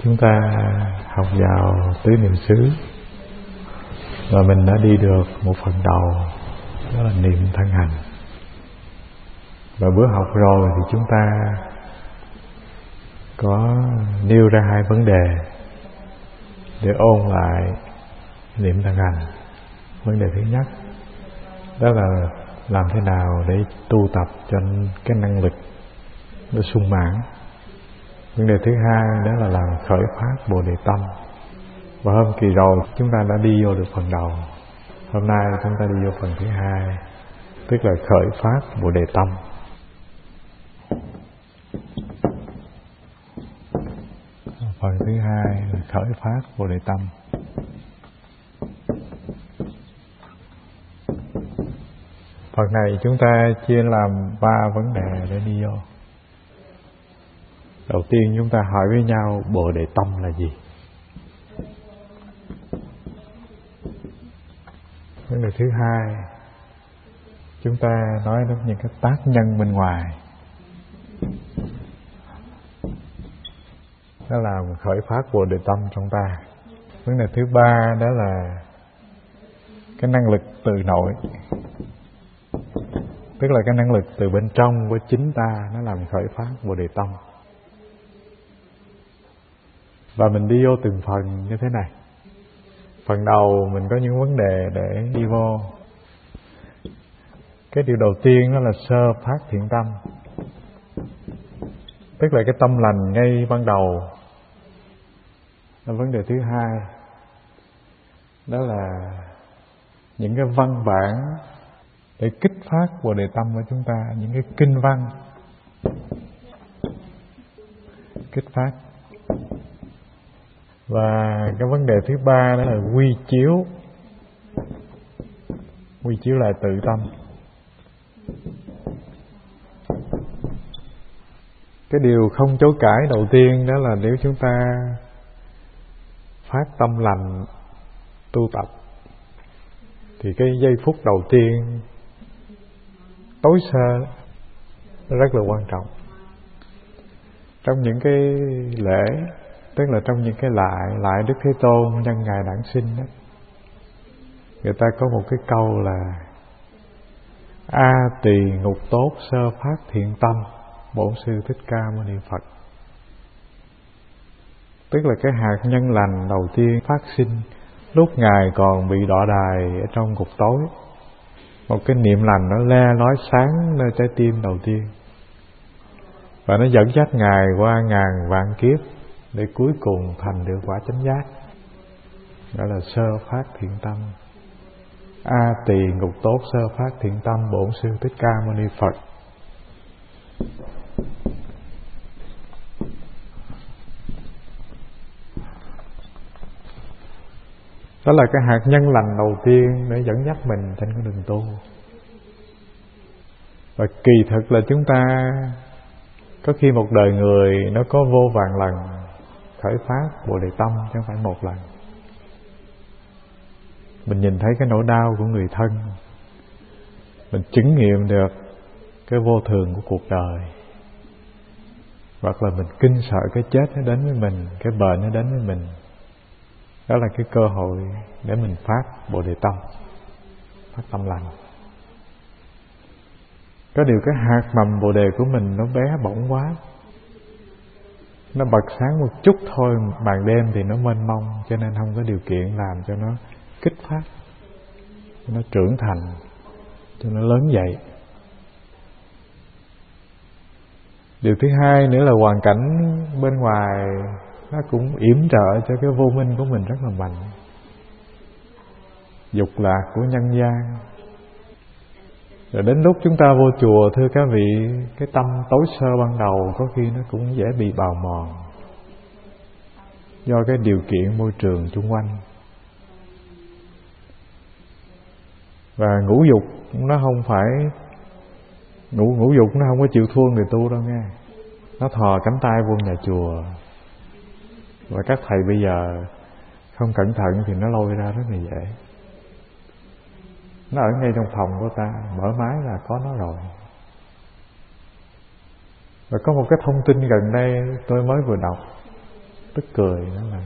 Chúng ta học vào tứ niệm xứ và mình đã đi được một phần đầu, đó là niệm thân hành. Và bữa học rồi thì chúng ta có nêu ra hai vấn đề để ôn lại niệm thân hành. Vấn đề thứ nhất đó là làm thế nào để tu tập cho cái năng lực nó sung mãn. Vấn đề thứ hai đó là làm khởi phát Bồ Đề Tâm. Và hôm kỳ rồi chúng ta đã đi vô được phần đầu. Hôm nay chúng ta đi vô phần thứ hai, tức là khởi phát Bồ Đề Tâm. Phần thứ hai là khởi phát Bồ Đề Tâm. Phần này chúng ta chia làm 3 vấn đề để đi vô. Đầu tiên chúng ta hỏi với nhau Bồ Đề Tâm là gì? Vấn đề thứ hai chúng ta nói đến những cái tác nhân bên ngoài, đó là khởi phát Bồ Đề Tâm trong ta. Vấn đề thứ ba đó là cái năng lực từ nội, tức là cái năng lực từ bên trong của chính ta, nó làm khởi phát Bồ Đề Tâm. Và mình đi vô từng phần như thế này. Phần đầu mình có những vấn đề để đi vô. Cái điều đầu tiên đó là sơ phát thiện tâm, tức là cái tâm lành ngay ban đầu. Vấn đề thứ hai đó là những cái văn bản để kích phát Bồ Đề Tâm của chúng ta, những cái kinh văn kích phát. Và cái vấn đề thứ ba đó là quy chiếu lại tự tâm. Cái điều không chối cãi đầu tiên đó là nếu chúng ta phát tâm lành tu tập thì cái giây phút đầu tiên tối sơ nó rất là quan trọng. Trong những cái lễ, tức là trong những cái lại Đức Thế Tôn nhân ngày đản sinh đó, người ta có một cái câu là A tỳ ngục tốt sơ phát thiện tâm, Bổn Sư Thích Ca Mâu Ni Phật. Tức là cái hạt nhân lành đầu tiên phát sinh lúc Ngài còn bị đọa đày ở trong ngục tối. Một cái niệm lành nó le lói sáng nơi trái tim đầu tiên, và nó dẫn dắt Ngài qua ngàn vạn kiếp để cuối cùng thành được quả chánh giác. Đó là sơ phát thiện tâm. A tỳ ngục tốt sơ phát thiện tâm, Bổn Sư Thích Ca Mâu Ni Phật. Đó là cái hạt nhân lành đầu tiên để dẫn dắt mình trên con đường tu. Và kỳ thực là chúng ta có khi một đời người nó có vô vàn lần khởi phát Bồ Đề Tâm, chứ không phải một lần. Mình nhìn thấy cái nỗi đau của người thân, mình chứng nghiệm được cái vô thường của cuộc đời, hoặc là mình kinh sợ cái chết nó đến với mình, cái bệnh nó đến với mình. Đó là cái cơ hội để mình phát Bồ Đề Tâm, phát tâm lành. Có điều cái hạt mầm Bồ Đề của mình nó bé bỏng quá, nó bật sáng một chút thôi, ban đêm thì nó mênh mông, cho nên không có điều kiện làm cho nó kích phát, cho nó trưởng thành, cho nó lớn dậy. Điều thứ hai nữa là hoàn cảnh bên ngoài nó cũng yểm trợ cho cái vô minh của mình rất là mạnh. Dục lạc của nhân gian. Rồi đến lúc chúng ta vô chùa, thưa các vị, cái tâm tối sơ ban đầu có khi nó cũng dễ bị bào mòn do cái điều kiện môi trường chung quanh. Và ngũ dục nó không phải ngũ dục nó không có chịu thua người tu đâu nghe. Nó thò cánh tay vô nhà chùa, và các thầy bây giờ không cẩn thận thì nó lôi ra rất là dễ. Nó ở ngay trong phòng của ta, mở máy là có nó rồi. Và có một cái thông tin gần đây tôi mới vừa đọc, tức cười đó là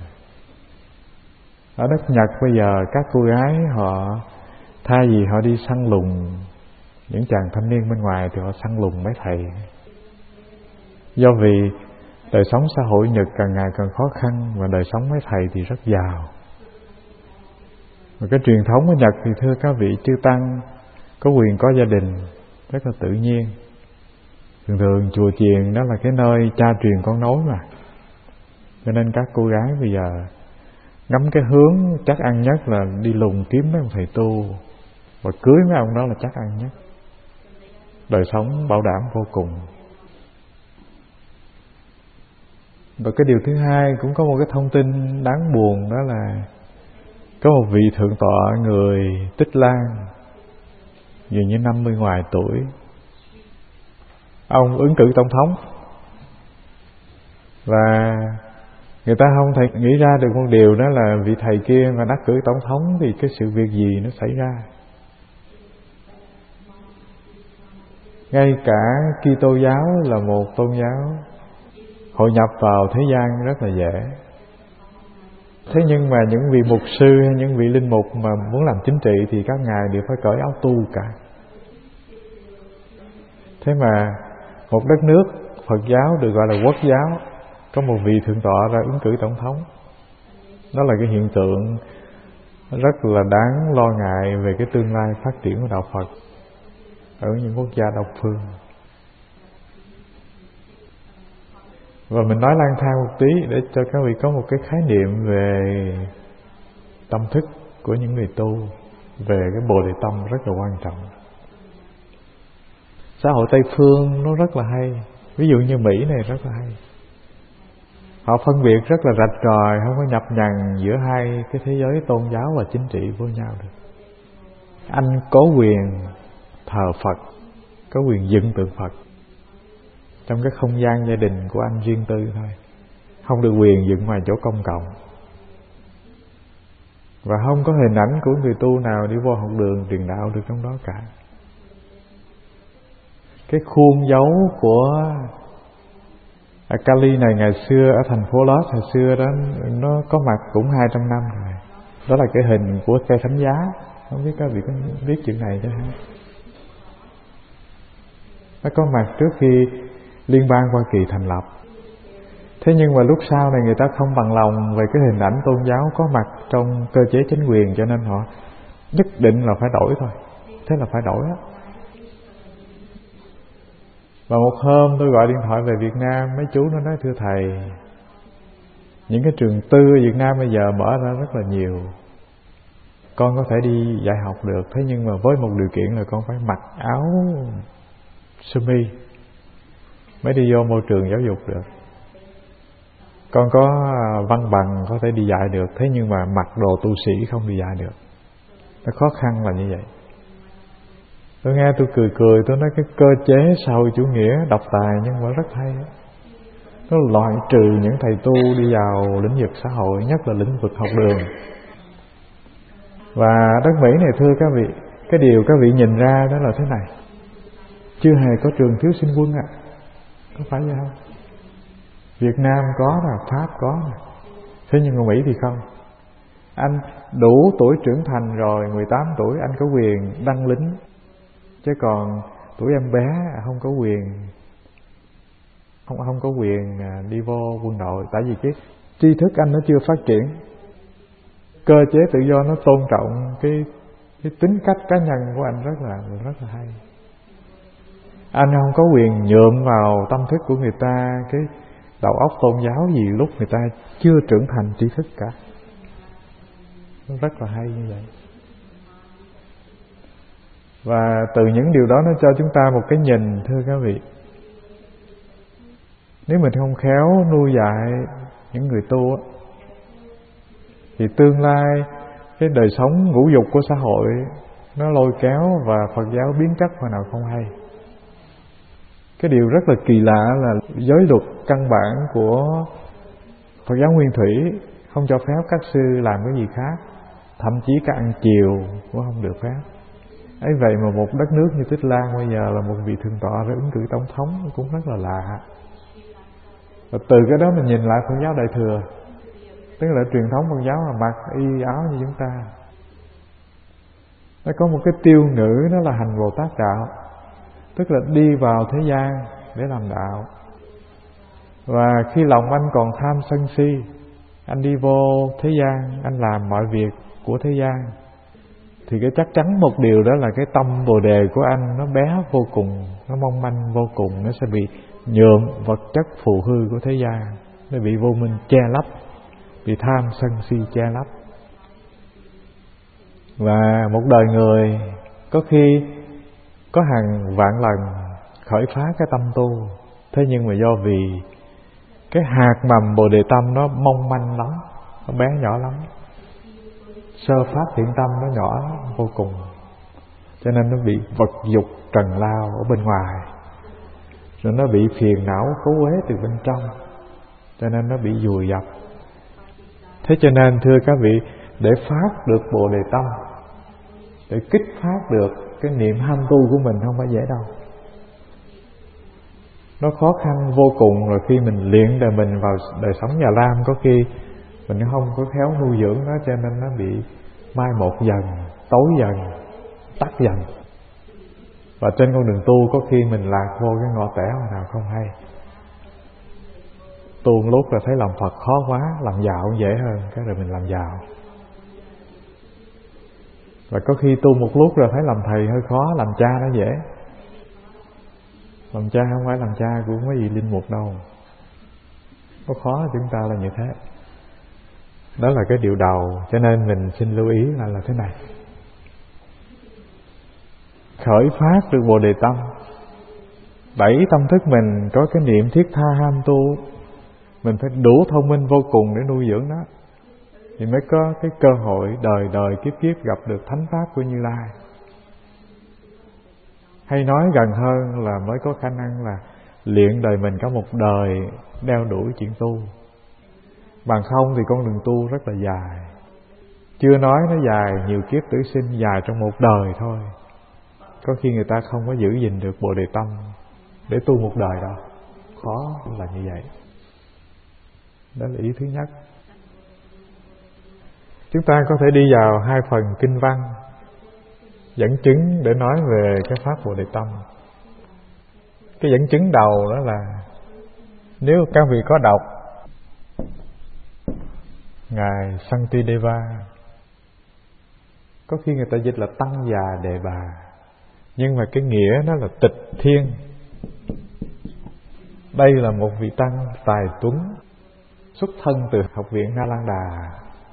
ở đất Nhật bây giờ các cô gái họ thay vì họ đi săn lùng những chàng thanh niên bên ngoài thì họ săn lùng mấy thầy. Do vì đời sống xã hội Nhật càng ngày càng khó khăn và đời sống mấy thầy thì rất giàu. Và cái truyền thống ở Nhật thì thưa các vị chư tăng có quyền có gia đình rất là tự nhiên. Thường thường chùa chiền đó là cái nơi cha truyền con nối mà. Cho nên các cô gái bây giờ ngắm cái hướng chắc ăn nhất là đi lùng kiếm mấy ông thầy tu và cưới mấy ông đó là chắc ăn nhất. Đời sống bảo đảm vô cùng. Và cái điều thứ hai cũng có một cái thông tin đáng buồn, đó là có một vị thượng tọa người Tích Lan dường như 50 ngoài tuổi. Ông ứng cử tổng thống và người ta không thể nghĩ ra được một điều, đó là vị thầy kia mà đắc cử tổng thống thì cái sự việc gì nó xảy ra. Ngay cả Kitô giáo là một tôn giáo hội nhập vào thế gian rất là dễ. Thế nhưng mà những vị mục sư hay những vị linh mục mà muốn làm chính trị thì các ngài đều phải cởi áo tu cả. Thế mà một đất nước Phật giáo được gọi là quốc giáo, có một vị thượng tọa ra ứng cử tổng thống. Đó là cái hiện tượng rất là đáng lo ngại về cái tương lai phát triển của đạo Phật ở những quốc gia độc phương. Và mình nói lang thang một tí để cho các vị có một cái khái niệm về tâm thức của những người tu, về cái Bồ Đề Tâm rất là quan trọng. Xã hội Tây Phương nó rất là hay. Ví dụ như Mỹ này rất là hay. Họ phân biệt rất là rạch ròi, không có nhập nhằng giữa hai cái thế giới tôn giáo và chính trị với nhau được. Anh có quyền thờ Phật, có quyền dựng tượng Phật trong cái không gian gia đình của anh riêng tư thôi, không được quyền dựng ngoài chỗ công cộng. Và không có hình ảnh của người tu nào đi vô học đường truyền đạo được trong đó cả. Cái khuôn dấu của Kali này ngày xưa ở thành phố Los hồi xưa đó, nó có mặt cũng 200 năm rồi. Đó là cái hình của cây thánh giá. Không biết các vị có biết chuyện này chứ hả? Nó có mặt trước khi Liên bang Hoa Kỳ thành lập. Thế nhưng mà lúc sau này người ta không bằng lòng về cái hình ảnh tôn giáo có mặt trong cơ chế chính quyền, cho nên họ nhất định là phải đổi thôi. Thế là phải đổi á. Và một hôm tôi gọi điện thoại về Việt Nam, mấy chú nó nói thưa thầy, những cái trường tư ở Việt Nam bây giờ mở ra rất là nhiều, con có thể đi dạy học được, thế nhưng mà với một điều kiện là con phải mặc áo sơ mi mới đi vô môi trường giáo dục được. Con có văn bằng có thể đi dạy được, thế nhưng mà mặc đồ tu sĩ không đi dạy được. Nó khó khăn là như vậy. Tôi nghe tôi cười, tôi nói cái cơ chế xã hội chủ nghĩa độc tài nhưng mà rất hay. Nó loại trừ những thầy tu đi vào lĩnh vực xã hội, nhất là lĩnh vực học đường. Và đất Mỹ này thưa các vị, cái điều các vị nhìn ra đó là thế này: chưa hề có trường thiếu sinh quân ạ. Có phải vậy không? Việt Nam có nè, Pháp có nè, thế nhưng mà Mỹ thì không. Anh đủ tuổi trưởng thành rồi, 18 tuổi anh có quyền đăng lính, chứ còn tuổi em bé không có quyền, không có quyền đi vô quân đội. Tại vì cái tri thức anh nó chưa phát triển, cơ chế tự do nó tôn trọng cái tính cách cá nhân của anh rất là hay. Anh không có quyền nhuộm vào tâm thức của người ta cái đầu óc tôn giáo gì lúc người ta chưa trưởng thành tri thức cả. Nó rất là hay như vậy. Và từ những điều đó nó cho chúng ta một cái nhìn, thưa các vị. Nếu mình không khéo nuôi dạy những người tu thì tương lai cái đời sống ngũ dục của xã hội nó lôi kéo và Phật giáo biến chất hồi nào không hay. Cái điều rất là kỳ lạ là giới luật căn bản của Phật giáo Nguyên Thủy không cho phép các sư làm cái gì khác, thậm chí các ăn chiều cũng không được phép. Ấy vậy mà một đất nước như Tích Lan bây giờ là một vị thượng tọa ra ứng cử tổng thống cũng rất là lạ. Và từ cái đó mình nhìn lại Phật giáo Đại Thừa, Tức là truyền thống Phật giáo là mặc y áo như chúng ta. Nó có một cái tiêu ngữ, đó là hành Bồ Tát đạo, tức là đi vào thế gian để làm đạo. Và khi lòng anh còn tham sân si, anh đi vô thế gian, anh làm mọi việc của thế gian, thì cái chắc chắn một điều đó là cái tâm Bồ Đề của anh nó bé vô cùng, nó mong manh vô cùng, nó sẽ bị nhuộm vật chất phù hư của thế gian, nó bị vô minh che lấp, bị tham sân si che lấp. Và một đời người có khi có hàng vạn lần khởi phá cái tâm tu, thế nhưng mà do vì cái hạt mầm Bồ Đề tâm nó mong manh lắm, nó bé nhỏ lắm, sơ pháp thiện tâm nó nhỏ vô cùng, cho nên nó bị vật dục trần lao ở bên ngoài, rồi nó bị phiền não cấu uế từ bên trong, cho nên nó bị vùi dập. Thế cho nên thưa các vị, để phát được Bồ Đề tâm, để kích phát được cái niệm ham tu của mình không phải dễ đâu. Nó khó khăn vô cùng. Rồi khi mình luyện đời mình vào đời sống nhà Lam, có khi mình không có khéo nuôi dưỡng nó, cho nên nó bị mai một dần, tối dần, tắt dần. Và trên con đường tu có khi mình lạc vô cái ngõ tẻo nào không hay. Tu một lúc là thấy làm Phật khó quá, làm giàu cũng dễ hơn, cái rồi mình làm giàu. Và có khi tu một lúc rồi thấy làm thầy hơi khó, làm cha nó dễ. Làm cha không phải làm cha cũng không có gì linh mục đâu. Có khó chúng ta là như thế. Đó là cái điều đầu. Cho nên mình xin lưu ý là thế này. Khởi phát được Bồ Đề tâm, đẩy tâm thức mình có cái niệm thiết tha ham tu, mình phải đủ thông minh vô cùng để nuôi dưỡng nó, thì mới có cái cơ hội đời đời kiếp kiếp gặp được thánh pháp của Như Lai. Hay nói gần hơn là mới có khả năng là luyện đời mình cả một đời đeo đuổi chuyện tu. Bằng không thì con đường tu rất là dài. Chưa nói nó dài nhiều kiếp tử sinh, dài trong một đời thôi. Có khi người ta không có giữ gìn được Bồ Đề tâm để tu một đời đâu. Khó là như vậy. Đó là ý thứ nhất. Chúng ta có thể đi vào hai phần kinh văn dẫn chứng để nói về cái pháp Bồ Đề tâm. Cái dẫn chứng đầu đó là, nếu các vị có đọc Ngài Santideva, có khi người ta dịch là Tăng Già Đề Bà, nhưng mà cái nghĩa nó là Tịch Thiên. Đây là một vị tăng tài tuấn, xuất thân từ học viện Nalanda.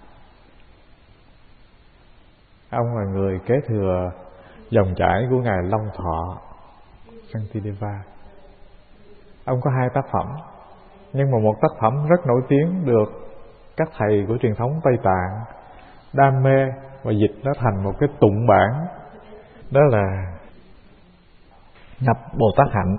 Ông là người kế thừa dòng chảy của Ngài Long Thọ Santideva. Ông có hai tác phẩm, nhưng mà một tác phẩm rất nổi tiếng được các thầy của truyền thống Tây Tạng đam mê và dịch nó thành một cái tụng bản, đó là Nhập Bồ Tát Hạnh.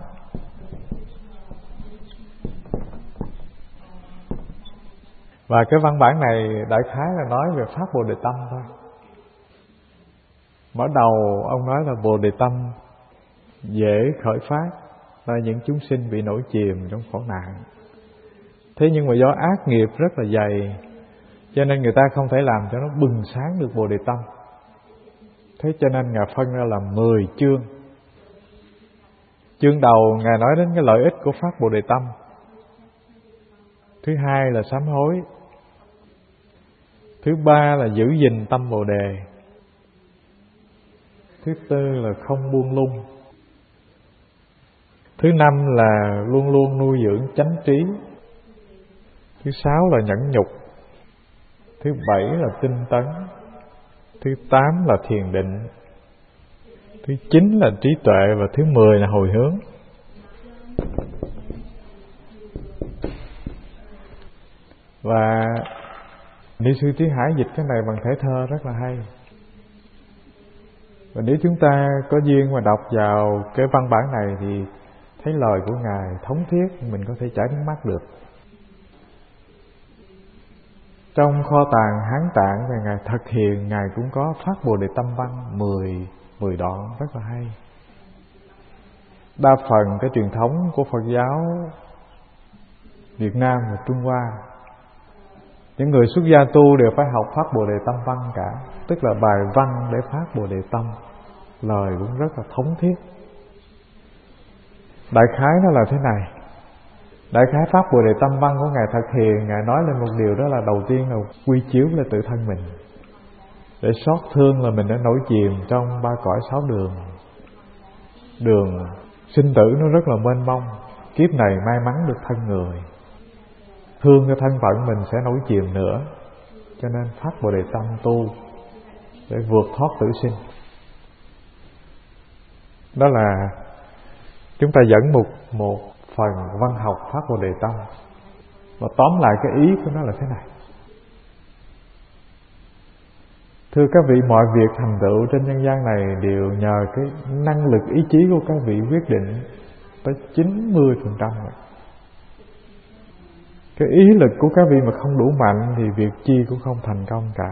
Và cái văn bản này đại khái là nói về pháp Bồ Đề tâm thôi. Mở đầu ông nói là Bồ Đề tâm dễ khởi phát là những chúng sinh bị nổi chìm trong khổ nạn. Thế nhưng mà do ác nghiệp rất là dày, cho nên người ta không thể làm cho nó bừng sáng được Bồ Đề tâm. Thế cho nên Ngài phân ra làm 10 chương. Chương đầu Ngài nói đến cái lợi ích của pháp Bồ Đề tâm. Thứ hai là sám hối. Thứ ba là giữ gìn tâm Bồ Đề. Thứ tư là không buông lung. Thứ năm là luôn luôn nuôi dưỡng chánh trí. Thứ sáu là nhẫn nhục. Thứ bảy là tinh tấn. Thứ 8 là thiền định. Thứ 9 là trí tuệ. Và thứ 10 là hồi hướng. Và Ni sư Trí Hải dịch cái này bằng thể thơ rất là hay. Và nếu chúng ta có duyên mà đọc vào cái văn bản này thì thấy lời của Ngài thống thiết, mình có thể chảy nước mắt được. Trong kho tàng Hán Tạng về Ngài thực hiện, Ngài cũng có phát Bồ Đề tâm văn 10 đoạn rất là hay. Đa phần cái truyền thống của Phật giáo Việt Nam và Trung Hoa Những người xuất gia tu đều phải học phát Bồ Đề Tâm văn cả, tức là bài văn để phát Bồ Đề Tâm. Lời cũng rất là thống thiết. Đại khái nó là thế này. Đại khái pháp Bồ Đề Tâm văn của Ngài Thật Hiền, Ngài nói lên một điều đó là đầu tiên là quy chiếu lên tự thân mình, để xót thương là mình đã nổi chìm trong ba cõi sáu đường. Đường sinh tử nó rất là mênh mông, kiếp này may mắn được thân người, thương cái thân phận mình sẽ nổi chìm nữa, cho nên phát Bồ Đề Tâm tu để vượt thoát tử sinh. Đó là chúng ta dẫn một phần văn học phát Bồ Đề Tâm. Và tóm lại cái ý của nó là thế này. Thưa các vị, mọi việc thành tựu trên nhân gian này đều nhờ cái năng lực ý chí của các vị quyết định tới 90% rồi. Cái ý lực của các vị mà không đủ mạnh thì việc chi cũng không thành công cả.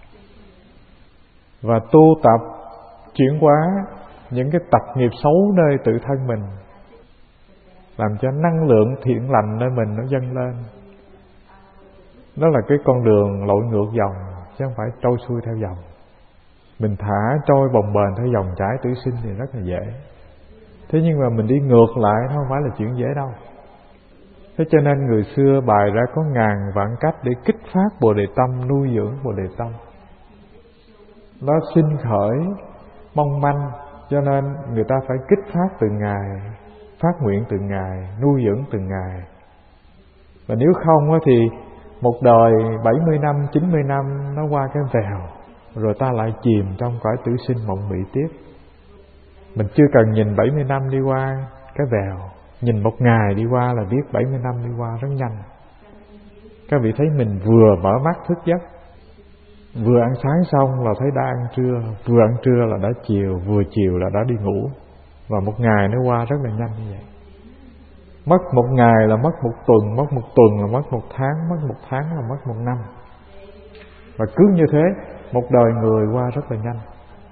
Và tu tập chuyển hóa những cái tập nghiệp xấu nơi tự thân mình, làm cho năng lượng thiện lành nơi mình nó dâng lên. Đó là cái con đường lội ngược dòng, chứ không phải trôi xuôi theo dòng. Mình thả trôi bồng bềnh theo dòng chảy tử sinh thì rất là dễ. Thế nhưng mà mình đi ngược lại nó không phải là chuyện dễ đâu. Thế cho nên người xưa bày ra có ngàn vạn cách để kích phát Bồ Đề Tâm, nuôi dưỡng Bồ Đề Tâm. Nó sinh khởi mong manh, cho nên người ta phải kích phát từng ngày, phát nguyện từng ngày, nuôi dưỡng từng ngày. Và nếu không thì một đời 70 năm, 90 năm nó qua cái vèo, rồi ta lại chìm trong cõi tử sinh mộng mị tiếp. Mình chưa cần nhìn 70 năm đi qua cái vèo, nhìn một ngày đi qua là biết 70 năm đi qua rất nhanh. Các vị thấy mình vừa mở mắt thức giấc, vừa ăn sáng xong là thấy đã ăn trưa, vừa ăn trưa là đã chiều, vừa chiều là đã đi ngủ. Và một ngày nó qua rất là nhanh như vậy. Mất một ngày là mất một tuần, mất một tuần là mất một tháng, mất một tháng là mất một năm. Và cứ như thế, một đời người qua rất là nhanh.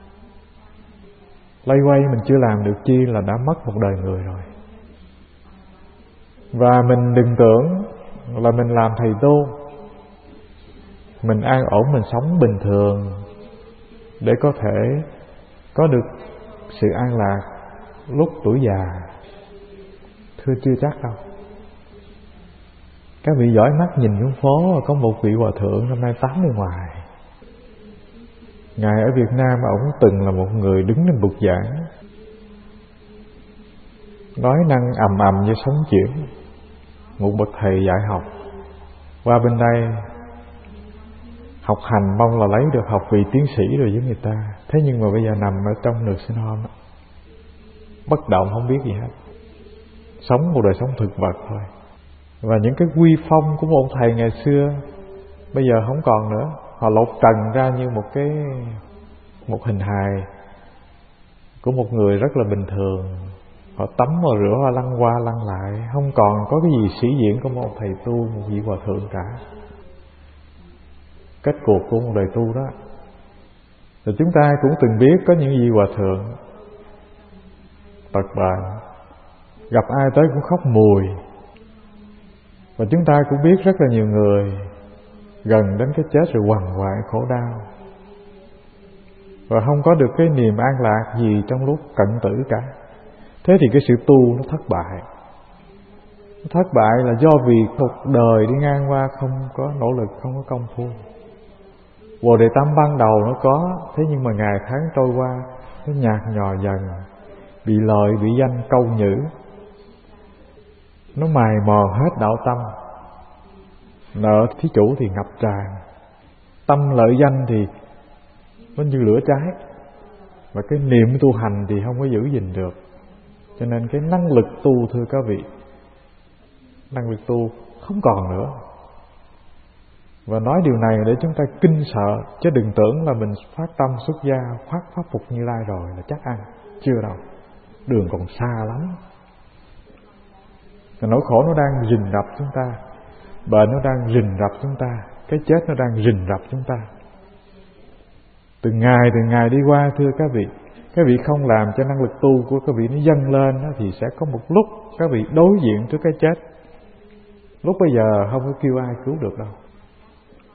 Lay quay mình chưa làm được chi là đã mất một đời người rồi. Và mình đừng tưởng là mình làm thầy tu, mình an ổn, mình sống bình thường để có thể có được sự an lạc lúc tuổi già. Thưa chưa chắc đâu. Các vị dõi mắt nhìn xuống phố, có một vị hòa thượng năm nay 80 ngoài. Ngài ở Việt Nam, ổng từng là một người đứng lên bục giảng, nói năng ầm ầm như sóng chuyển, một bậc thầy dạy học. Qua bên đây học hành mong là lấy được học vị tiến sĩ rồi với người ta. Thế nhưng mà bây giờ nằm ở trong nửa sinh hôn, bất động không biết gì hết, sống một đời sống thực vật thôi. Và những cái quy phong của một thầy ngày xưa bây giờ không còn nữa. Họ lột trần ra như một hình hài của một người rất là bình thường. Họ tắm và rửa, họ lăn qua lăn lại, không còn có cái gì sĩ diện của một thầy tu, một vị hòa thượng cả. Kết cuộc của một đời tu đó. Rồi chúng ta cũng từng biết có những vị hòa thượng tật bệnh, gặp ai tới cũng khóc mùi. Và chúng ta cũng biết rất là nhiều người gần đến cái chết rồi quằn quại khổ đau, và không có được cái niềm an lạc gì trong lúc cận tử cả. Thế thì cái sự tu nó thất bại. Nó thất bại là do vì một đời đi ngang qua không có nỗ lực, không có công phu. Bồ Đề Tâm ban đầu nó có, thế nhưng mà ngày tháng trôi qua nó nhạt nhòa dần, bị lợi, bị danh, câu nhữ, nó mài mò hết đạo tâm. Nợ thí chủ thì ngập tràn, tâm lợi danh thì nó như lửa cháy, và cái niệm tu hành thì không có giữ gìn được. Cho nên cái năng lực tu, thưa các vị, năng lực tu không còn nữa. Và nói điều này để chúng ta kinh sợ, chứ đừng tưởng là mình phát tâm xuất gia, phát pháp phục Như Lai rồi là chắc ăn. Chưa đâu, đường còn xa lắm. Và nỗi khổ nó đang rình rập chúng ta, bệnh nó đang rình rập chúng ta, cái chết nó đang rình rập chúng ta. Từng ngày đi qua, thưa các vị không làm cho năng lực tu của các vị nó dâng lên đó, thì sẽ có một lúc các vị đối diện trước cái chết. Lúc bây giờ không có kêu ai cứu được đâu.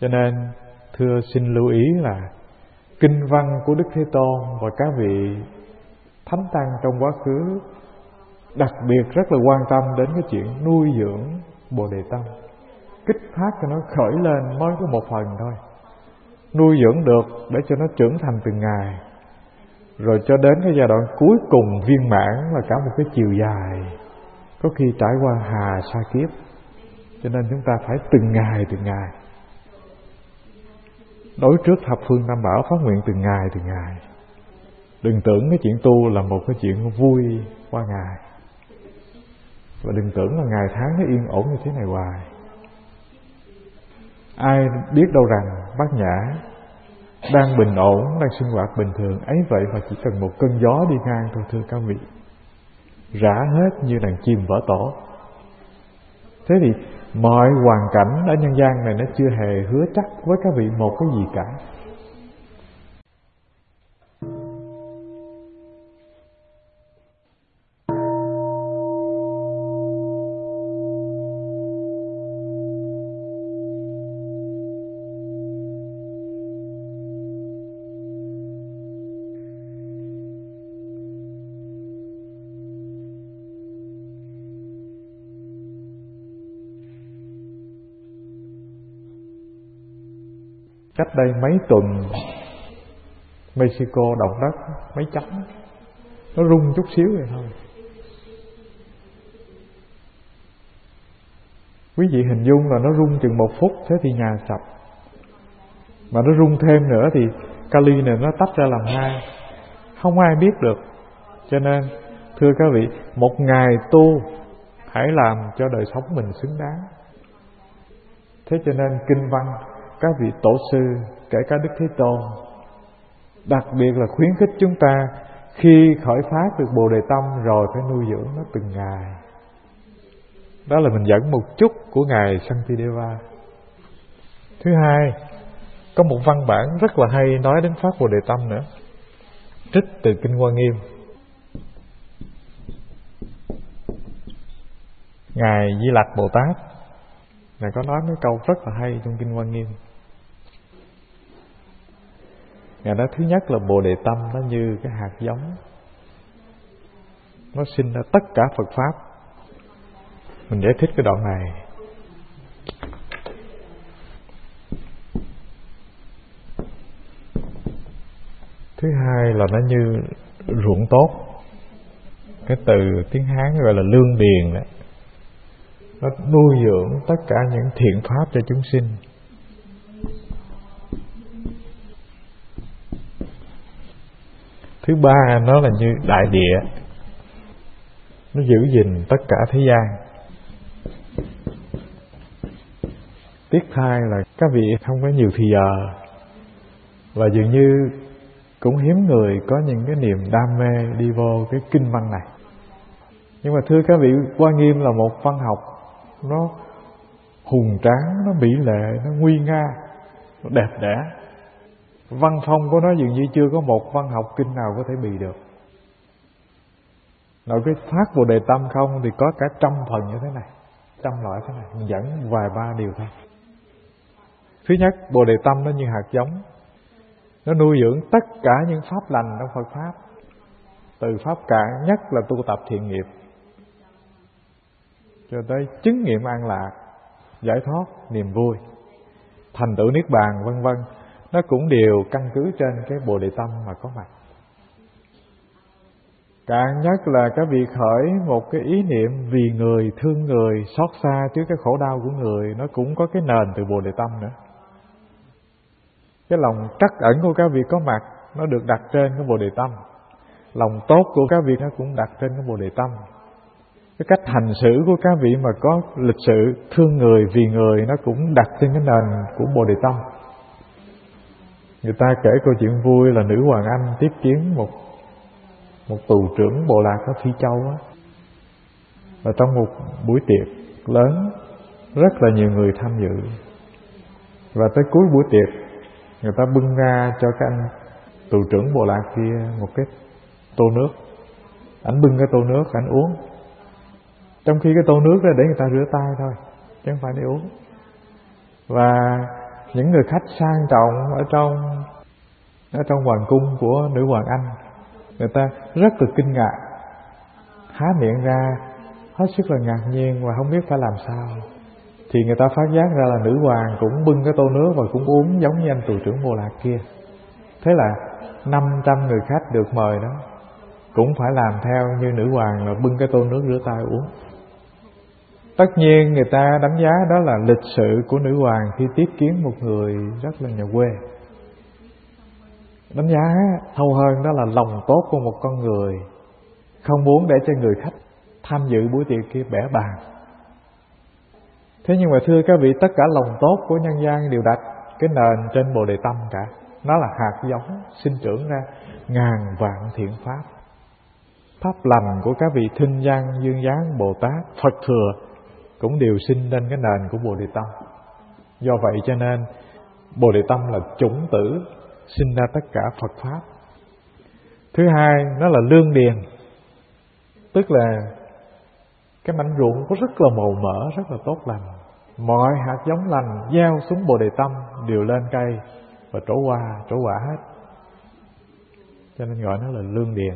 Cho nên thưa xin lưu ý là kinh văn của Đức Thế Tôn và các vị thánh tăng trong quá khứ đặc biệt rất là quan tâm đến cái chuyện nuôi dưỡng Bồ Đề Tâm, kích phát cho nó khởi lên mới có một phần thôi, nuôi dưỡng được để cho nó trưởng thành từng ngày, rồi cho đến cái giai đoạn cuối cùng viên mãn là cả một cái chiều dài, có khi trải qua hà sa kiếp. Cho nên chúng ta phải từng ngày đối trước thập phương tam bảo phát nguyện từng ngày. Đừng tưởng cái chuyện tu là một cái chuyện vui qua ngày, và đừng tưởng là ngày tháng nó yên ổn như thế này hoài. Ai biết đâu rằng Bát Nhã đang bình ổn, đang sinh hoạt bình thường ấy vậy mà chỉ cần một cơn gió đi ngang thôi thưa các vị, rã hết như đàn chim vỡ tổ. Thế thì mọi hoàn cảnh ở nhân gian này nó chưa hề hứa chắc với các vị một cái gì cả. Cách đây mấy tuần Mexico động đất mấy chấm, nó rung chút xíu vậy thôi. Quý vị hình dung là nó rung chừng 1 phút, thế thì nhà sập. Mà nó rung thêm nữa thì Cali này nó tách ra làm hai, không ai biết được. Cho nên thưa các vị, một ngày tu hãy làm cho đời sống mình xứng đáng. Thế cho nên kinh văn các vị tổ sư, kể cả Đức Thế Tôn, đặc biệt là khuyến khích chúng ta khi khởi phát được Bồ Đề Tâm rồi phải nuôi dưỡng nó từng ngày. Đó là mình dẫn một chút của Ngài Shantideva. Thứ hai, có một văn bản rất là hay nói đến phát Bồ Đề Tâm nữa, trích từ Kinh Hoa Nghiêm. Ngài Di Lặc Bồ Tát Ngài có nói mấy câu rất là hay trong Kinh Hoa Nghiêm. Ngài nói thứ nhất là Bồ Đề Tâm nó như cái hạt giống, nó sinh ra tất cả Phật Pháp. Mình giải thích cái đoạn này. Thứ hai là nó như ruộng tốt. Cái từ tiếng Hán gọi là lương điền đó. Nó nuôi dưỡng tất cả những thiện pháp cho chúng sinh. Thứ ba, nó là như đại địa, nó giữ gìn tất cả thế gian. Tiếc thay là các vị không có nhiều thì giờ, và dường như cũng hiếm người có những cái niềm đam mê đi vô cái kinh văn này. Nhưng mà thưa các vị, Hoa Nghiêm là một văn học nó hùng tráng, nó mỹ lệ, nó nguy nga, nó đẹp đẽ. Văn phong của nó dường như chưa có một văn học kinh nào có thể bì được. Nội cái phát Bồ Đề Tâm không thì có cả 100 phần như thế này, 100 loại thế này. Mình dẫn vài ba điều thôi. Thứ nhất, Bồ Đề Tâm nó như hạt giống, nó nuôi dưỡng tất cả những pháp lành trong Phật Pháp, từ pháp cạn nhất là tu tập thiện nghiệp cho tới chứng nghiệm an lạc, giải thoát, niềm vui, thành tựu niết bàn vân vân. Nó cũng đều căn cứ trên cái Bồ Đề Tâm mà có mặt. Cạn nhất là các vị khởi một cái ý niệm vì người, thương người, xót xa trước cái khổ đau của người, nó cũng có cái nền từ Bồ Đề Tâm nữa. Cái lòng trắc ẩn của các vị có mặt, nó được đặt trên cái Bồ Đề Tâm. Lòng tốt của các vị nó cũng đặt trên cái Bồ Đề Tâm. Cái cách hành xử của các vị mà có lịch sự thương người, vì người, nó cũng đặt trên cái nền của Bồ Đề Tâm. Người ta kể câu chuyện vui là nữ hoàng Anh tiếp kiến một tù trưởng bộ lạc ở Phi Châu á. Và trong một buổi tiệc lớn, rất là nhiều người tham dự. Và tới cuối buổi tiệc, người ta bưng ra cho cái anh tù trưởng bộ lạc kia một cái tô nước. Ảnh bưng cái tô nước, ảnh uống. Trong khi cái tô nước đó để người ta rửa tay thôi, chứ không phải để uống. Và những người khách sang trọng ở trong hoàng cung của nữ hoàng Anh, người ta rất là kinh ngạc, há miệng ra hết sức là ngạc nhiên và không biết phải làm sao. Thì người ta phát giác ra là nữ hoàng cũng bưng cái tô nước và cũng uống giống như anh tù trưởng Bồ Lạc kia. Thế là 500 người khách được mời đó cũng phải làm theo như nữ hoàng, là bưng cái tô nước rửa tay uống. Tất nhiên người ta đánh giá đó là lịch sự của nữ hoàng khi tiếp kiến một người rất là nhà quê. Đánh giá sâu hơn đó là lòng tốt của một con người, không muốn để cho người khách tham dự buổi tiệc kia bẽ bàng. Thế nhưng mà thưa các vị, tất cả lòng tốt của nhân gian đều đặt cái nền trên Bồ Đề Tâm cả. Nó là hạt giống sinh trưởng ra ngàn vạn thiện pháp. Pháp lành của các vị Thinh Văn, Dương Gián, Bồ Tát, Phật Thừa cũng đều sinh lên cái nền của Bồ Đề Tâm. Do vậy cho nên Bồ Đề Tâm là chủng tử sinh ra tất cả Phật Pháp. Thứ hai, nó là lương điền, tức là cái mảnh ruộng có rất là màu mỡ, rất là tốt lành. Mọi hạt giống lành gieo xuống Bồ Đề Tâm đều lên cây và trổ quả hết. Cho nên gọi nó là lương điền.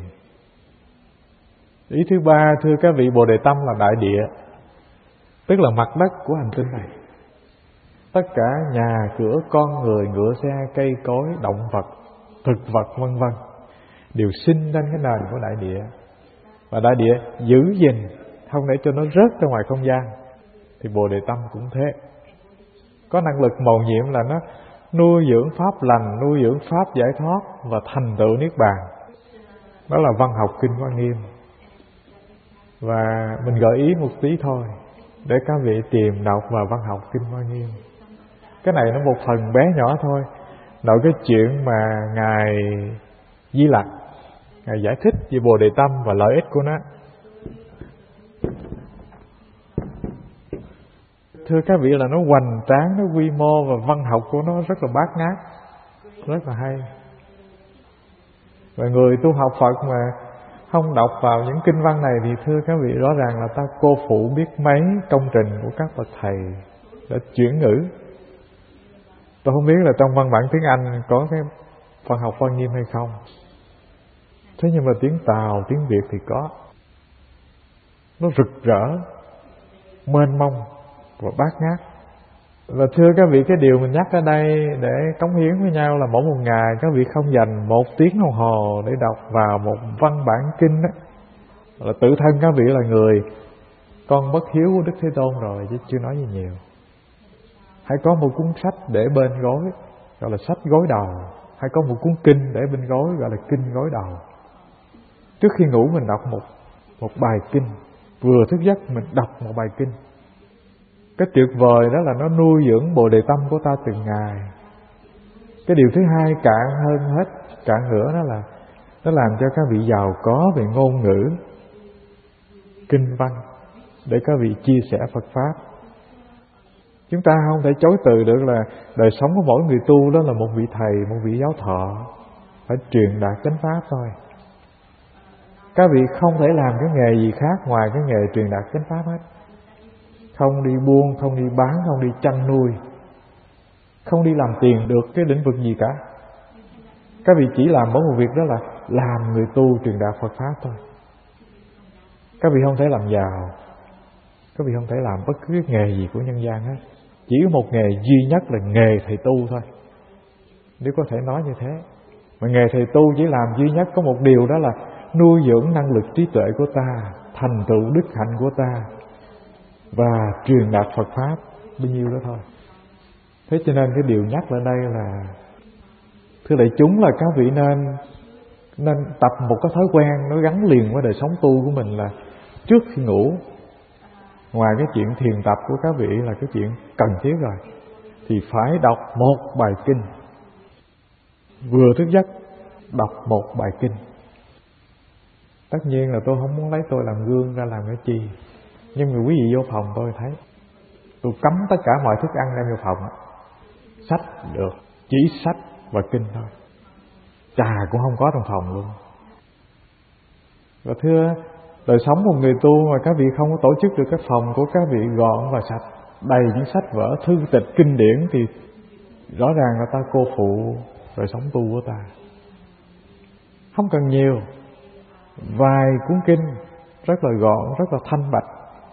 Ý thứ ba, thưa các vị, Bồ Đề Tâm là đại địa, tức là mặt đất của hành tinh này. Tất cả nhà cửa, con người, ngựa xe, cây cối, động vật, thực vật vân vân đều sinh lên cái nền của đại địa. Và đại địa giữ gìn không để cho nó rớt ra ngoài không gian. Thì Bồ Đề Tâm cũng thế, có năng lực mầu nhiệm là nó nuôi dưỡng pháp lành, nuôi dưỡng pháp giải thoát và thành tựu niết bàn. Đó là văn học Kinh Hoa Nghiêm. Và mình gợi ý một tí thôi để các vị tìm đọc vào văn học Kinh Hoa Nghiêm. Cái này nó một phần bé nhỏ thôi, nội cái chuyện mà Ngài Di Lặc Ngài giải thích về Bồ Đề Tâm và lợi ích của nó. Thưa các vị, là nó hoành tráng, nó quy mô và văn học của nó rất là bát ngát, rất là hay. Và người tu học Phật mà không đọc vào những kinh văn này thì thưa các vị, rõ ràng là ta cô phụ biết mấy công trình của các bậc thầy đã chuyển ngữ. Tôi không biết là trong văn bản tiếng Anh có cái văn học Hoa Nghiêm hay không. Thế nhưng mà tiếng Tàu, tiếng Việt thì có. Nó rực rỡ, mênh mông và bát ngát. Và thưa các vị, cái điều mình nhắc ở đây để cống hiến với nhau là mỗi một ngày các vị không dành 1 tiếng đồng hồ để đọc vào một văn bản kinh đó, là tự thân các vị là người con bất hiếu của Đức Thế Tôn rồi, chứ chưa nói gì nhiều. Hãy có một cuốn sách để bên gối, gọi là sách gối đầu. Hãy có một cuốn kinh để bên gối, gọi là kinh gối đầu. Trước khi ngủ mình đọc một bài kinh, vừa thức giấc mình đọc một bài kinh. Cái tuyệt vời đó là nó nuôi dưỡng Bồ Đề Tâm của ta từng ngày. Cái điều thứ hai cạn hơn hết, cạn nữa, đó là nó làm cho các vị giàu có về ngôn ngữ, kinh văn để các vị chia sẻ Phật Pháp. Chúng ta không thể chối từ được là đời sống của mỗi người tu đó là một vị thầy, một vị giáo thọ, phải truyền đạt chánh Pháp thôi. Các vị không thể làm cái nghề gì khác ngoài cái nghề truyền đạt chánh Pháp hết. Không đi buôn, không đi bán, không đi chăn nuôi, không đi làm tiền được cái lĩnh vực gì cả. Các vị chỉ làm mỗi một việc, đó là làm người tu truyền đạt Phật Pháp thôi. Các vị không thể làm giàu, các vị không thể làm bất cứ nghề gì của nhân gian hết. Chỉ có một nghề duy nhất là nghề thầy tu thôi, nếu có thể nói như thế. Mà nghề thầy tu chỉ làm duy nhất có một điều, đó là nuôi dưỡng năng lực trí tuệ của ta, thành tựu đức hạnh của ta và truyền đạt Phật Pháp, bao nhiêu đó thôi. Thế cho nên cái điều nhắc ở đây là, thưa đại chúng, là các vị nên tập một cái thói quen nó gắn liền với đời sống tu của mình, là trước khi ngủ, ngoài cái chuyện thiền tập của các vị là cái chuyện cần thiết rồi, thì phải đọc một bài kinh. Vừa thức giấc đọc một bài kinh. Tất nhiên là tôi không muốn lấy tôi làm gương ra làm cái chi, nhưng mà quý vị vô phòng tôi thấy tôi cấm tất cả mọi thức ăn đem vô phòng. Sách được, chỉ sách và kinh thôi, trà cũng không có trong phòng luôn. Và thưa, đời sống một người tu mà các vị không có tổ chức được cái phòng của các vị gọn và sạch, đầy những sách vở, thư tịch, kinh điển, thì rõ ràng là ta cô phụ đời sống tu của ta. Không cần nhiều, vài cuốn kinh rất là gọn, rất là thanh bạch.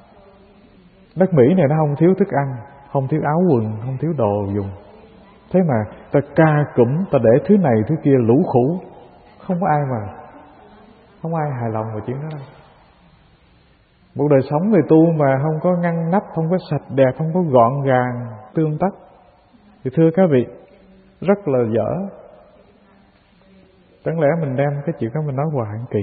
Đất Mỹ này nó không thiếu thức ăn, không thiếu áo quần, không thiếu đồ dùng. Thế mà ta ca cụm, ta để thứ này thứ kia lũ khủ, không có ai hài lòng về chuyện đó đâu. Một đời sống người tu mà không có ngăn nắp, không có sạch đẹp, không có gọn gàng, tươm tất, thì thưa các vị, rất là dở. Chẳng lẽ mình đem cái chuyện đó mình nói hoài kỳ.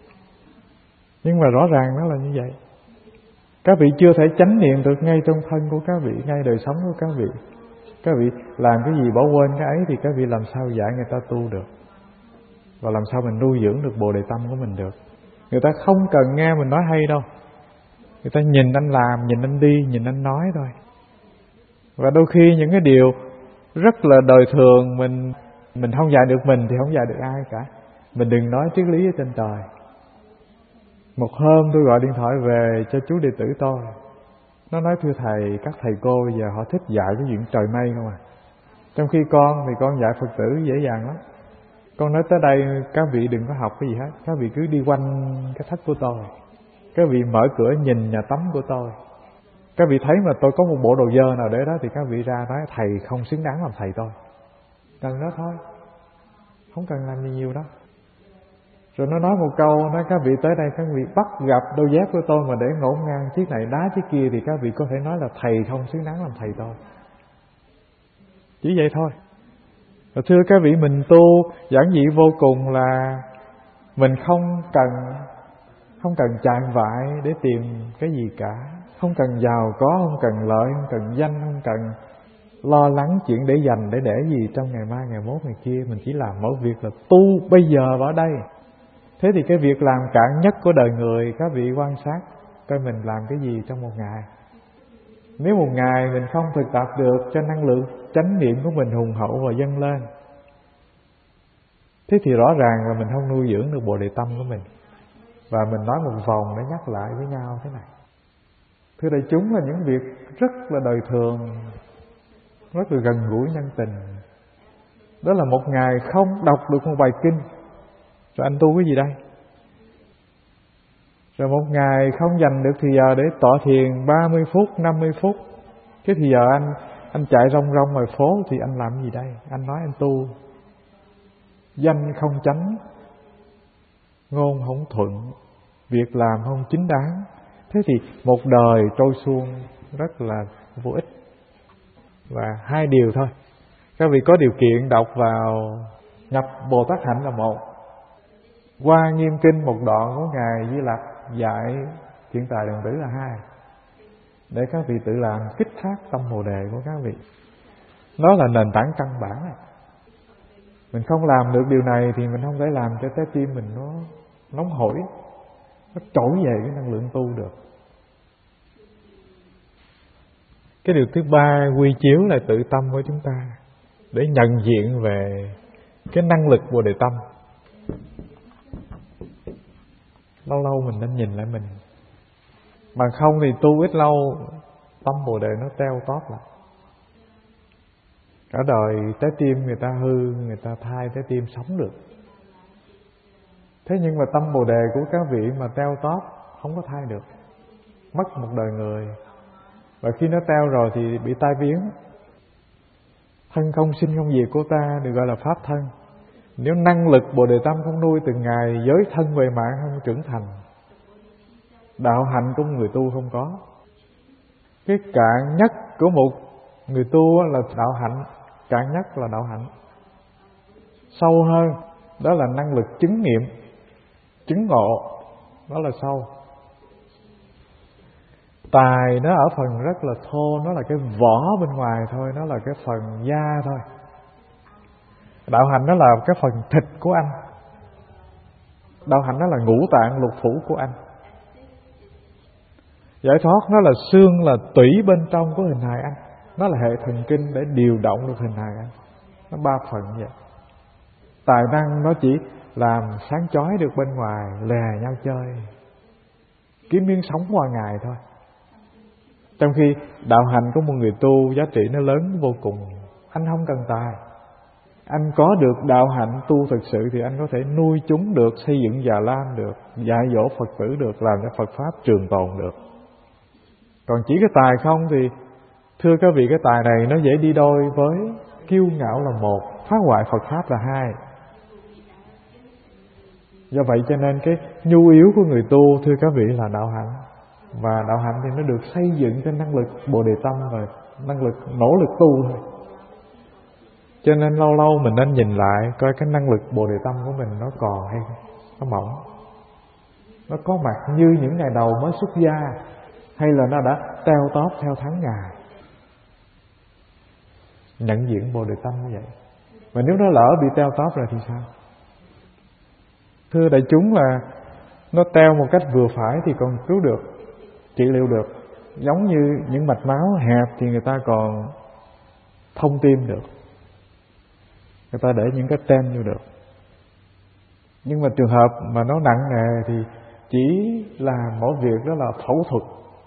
Nhưng mà rõ ràng nó là như vậy. Các vị chưa thể chánh niệm được ngay trong thân của các vị, ngay đời sống của các vị. Các vị làm cái gì bỏ quên cái ấy thì các vị làm sao dạy người ta tu được, và làm sao mình nuôi dưỡng được Bồ Đề Tâm của mình được. Người ta không cần nghe mình nói hay đâu, người ta nhìn anh làm, nhìn anh đi, nhìn anh nói thôi. Và đôi khi những cái điều rất là đời thường mình không dạy được mình thì không dạy được ai cả. Mình đừng nói triết lý ở trên trời. Một hôm tôi gọi điện thoại về cho chú đệ tử tôi. Nó nói thưa thầy, các thầy cô bây giờ họ thích dạy cái chuyện trời mây không à. Trong khi con thì con dạy Phật tử dễ dàng lắm. Con nói tới đây các vị đừng có học cái gì hết, các vị cứ đi quanh cái thất của tôi, các vị mở cửa nhìn nhà tắm của tôi. Các vị thấy mà tôi có một bộ đồ dơ nào để đó thì các vị ra nói thầy không xứng đáng làm thầy tôi. Cần đó thôi, không cần làm gì nhiều đó. Rồi nó nói một câu, nói các vị tới đây các vị bắt gặp đôi dép của tôi mà để ngổn ngang chiếc này đá chiếc kia thì các vị có thể nói là thầy không xứng đáng làm thầy tôi. Chỉ vậy thôi. Và thưa các vị, mình tu giản dị vô cùng là mình không cần chạy vại để tìm cái gì cả. Không cần giàu có, không cần lợi, không cần danh, không cần lo lắng chuyện để dành, để gì trong ngày mai, ngày mốt, ngày kia. Mình chỉ làm mỗi việc là tu bây giờ và ở đây. Thế thì cái việc làm cạn nhất của đời người, các vị quan sát coi mình làm cái gì trong một ngày. Nếu một ngày mình không thực tập được cho năng lượng chánh niệm của mình hùng hậu và dâng lên, thế thì rõ ràng là mình không nuôi dưỡng được Bồ Đề Tâm của mình. Và mình nói một vòng để nhắc lại với nhau thế này. Thưa đại chúng, là những việc rất là đời thường, rất là gần gũi nhân tình. Đó là một ngày không đọc được một bài kinh, rồi anh tu cái gì đây? Rồi một ngày không dành được thì giờ để tọa thiền 30 phút, 50 phút. Cái thì giờ anh chạy rong rong ngoài phố thì anh làm gì đây? Anh nói anh tu. Danh không chánh, ngôn không thuận, việc làm không chính đáng. Thế thì một đời trôi suông rất là vô ích. Và hai điều thôi. Các vị có điều kiện đọc vào nhập Bồ Tát Hạnh là một, qua Nghiêm Kinh một đoạn của Ngài Di Lặc dạy Hiện Tài Đồng Tử là hai, để các vị tự làm kích phát tâm Bồ Đề của các vị. Nó là nền tảng căn bản. Mình không làm được điều này thì mình không thể làm cho trái tim mình nó nóng hổi, nó trỗi về cái năng lượng tu được. Cái điều thứ ba quy chiếu lại tự tâm của chúng ta để nhận diện về cái năng lực Bồ Đề Tâm. Lâu lâu mình nên nhìn lại mình, bằng không thì tu ít lâu tâm Bồ Đề nó teo tóp lại. Cả đời trái tim người ta hư, người ta thay trái tim sống được. Thế nhưng mà tâm Bồ Đề của các vị mà teo tóp, không có thay được, mất một đời người. Và khi nó teo rồi thì bị tai biến. Thân không sinh không diệt của ta được gọi là pháp thân. Nếu năng lực Bồ Đề Tâm không nuôi từng ngày, giới thân về mạng không trưởng thành, đạo hạnh của người tu không có. Cái cạn nhất của một người tu là đạo hạnh, cạn nhất là đạo hạnh. Sâu hơn đó là năng lực chứng nghiệm, chứng ngộ, đó là sâu. Tài nó ở phần rất là thô, nó là cái vỏ bên ngoài thôi, nó là cái phần da thôi. Đạo hạnh nó là cái phần thịt của anh. Đạo hạnh nó là ngũ tạng lục phủ của anh. Giải thoát nó là xương, là tủy bên trong của hình hài anh. Nó là hệ thần kinh để điều động được hình hài anh. Nó ba phần vậy. Tài năng nó chỉ làm sáng chói được bên ngoài, lè nhau chơi, kiếm miếng sống qua ngày thôi. Trong khi đạo hạnh của một người tu giá trị nó lớn vô cùng. anh không cần tài. Anh có được đạo hạnh tu thực sự thì anh có thể nuôi chúng được, xây dựng Già Lam được, dạy dỗ Phật tử được, làm cho Phật Pháp trường tồn được. Còn chỉ cái tài không thì thưa các vị, cái tài này nó dễ đi đôi với kiêu ngạo là một, phá hoại Phật Pháp là hai. Do vậy cho nên cái nhu yếu của người tu thưa các vị là đạo hạnh. Và đạo hạnh thì nó được xây dựng trên năng lực Bồ Đề Tâm và năng lực nỗ lực tu thôi. Cho nên lâu lâu mình nên nhìn lại coi cái năng lực Bồ Đề Tâm của mình nó còn hay nó mỏng, nó có mặt như những ngày đầu mới xuất gia, hay là nó đã teo tóp theo tháng ngày. Nhận diện Bồ Đề Tâm như vậy. Mà nếu nó lỡ bị teo tóp rồi thì sao? Thưa đại chúng là nó teo một cách vừa phải thì còn cứu được, trị liệu được. Giống như những mạch máu hẹp thì người ta còn thông tim được, người ta để những cái stent vô được. Nhưng mà trường hợp mà nó nặng nề thì chỉ là mỗi việc đó là phẫu thuật.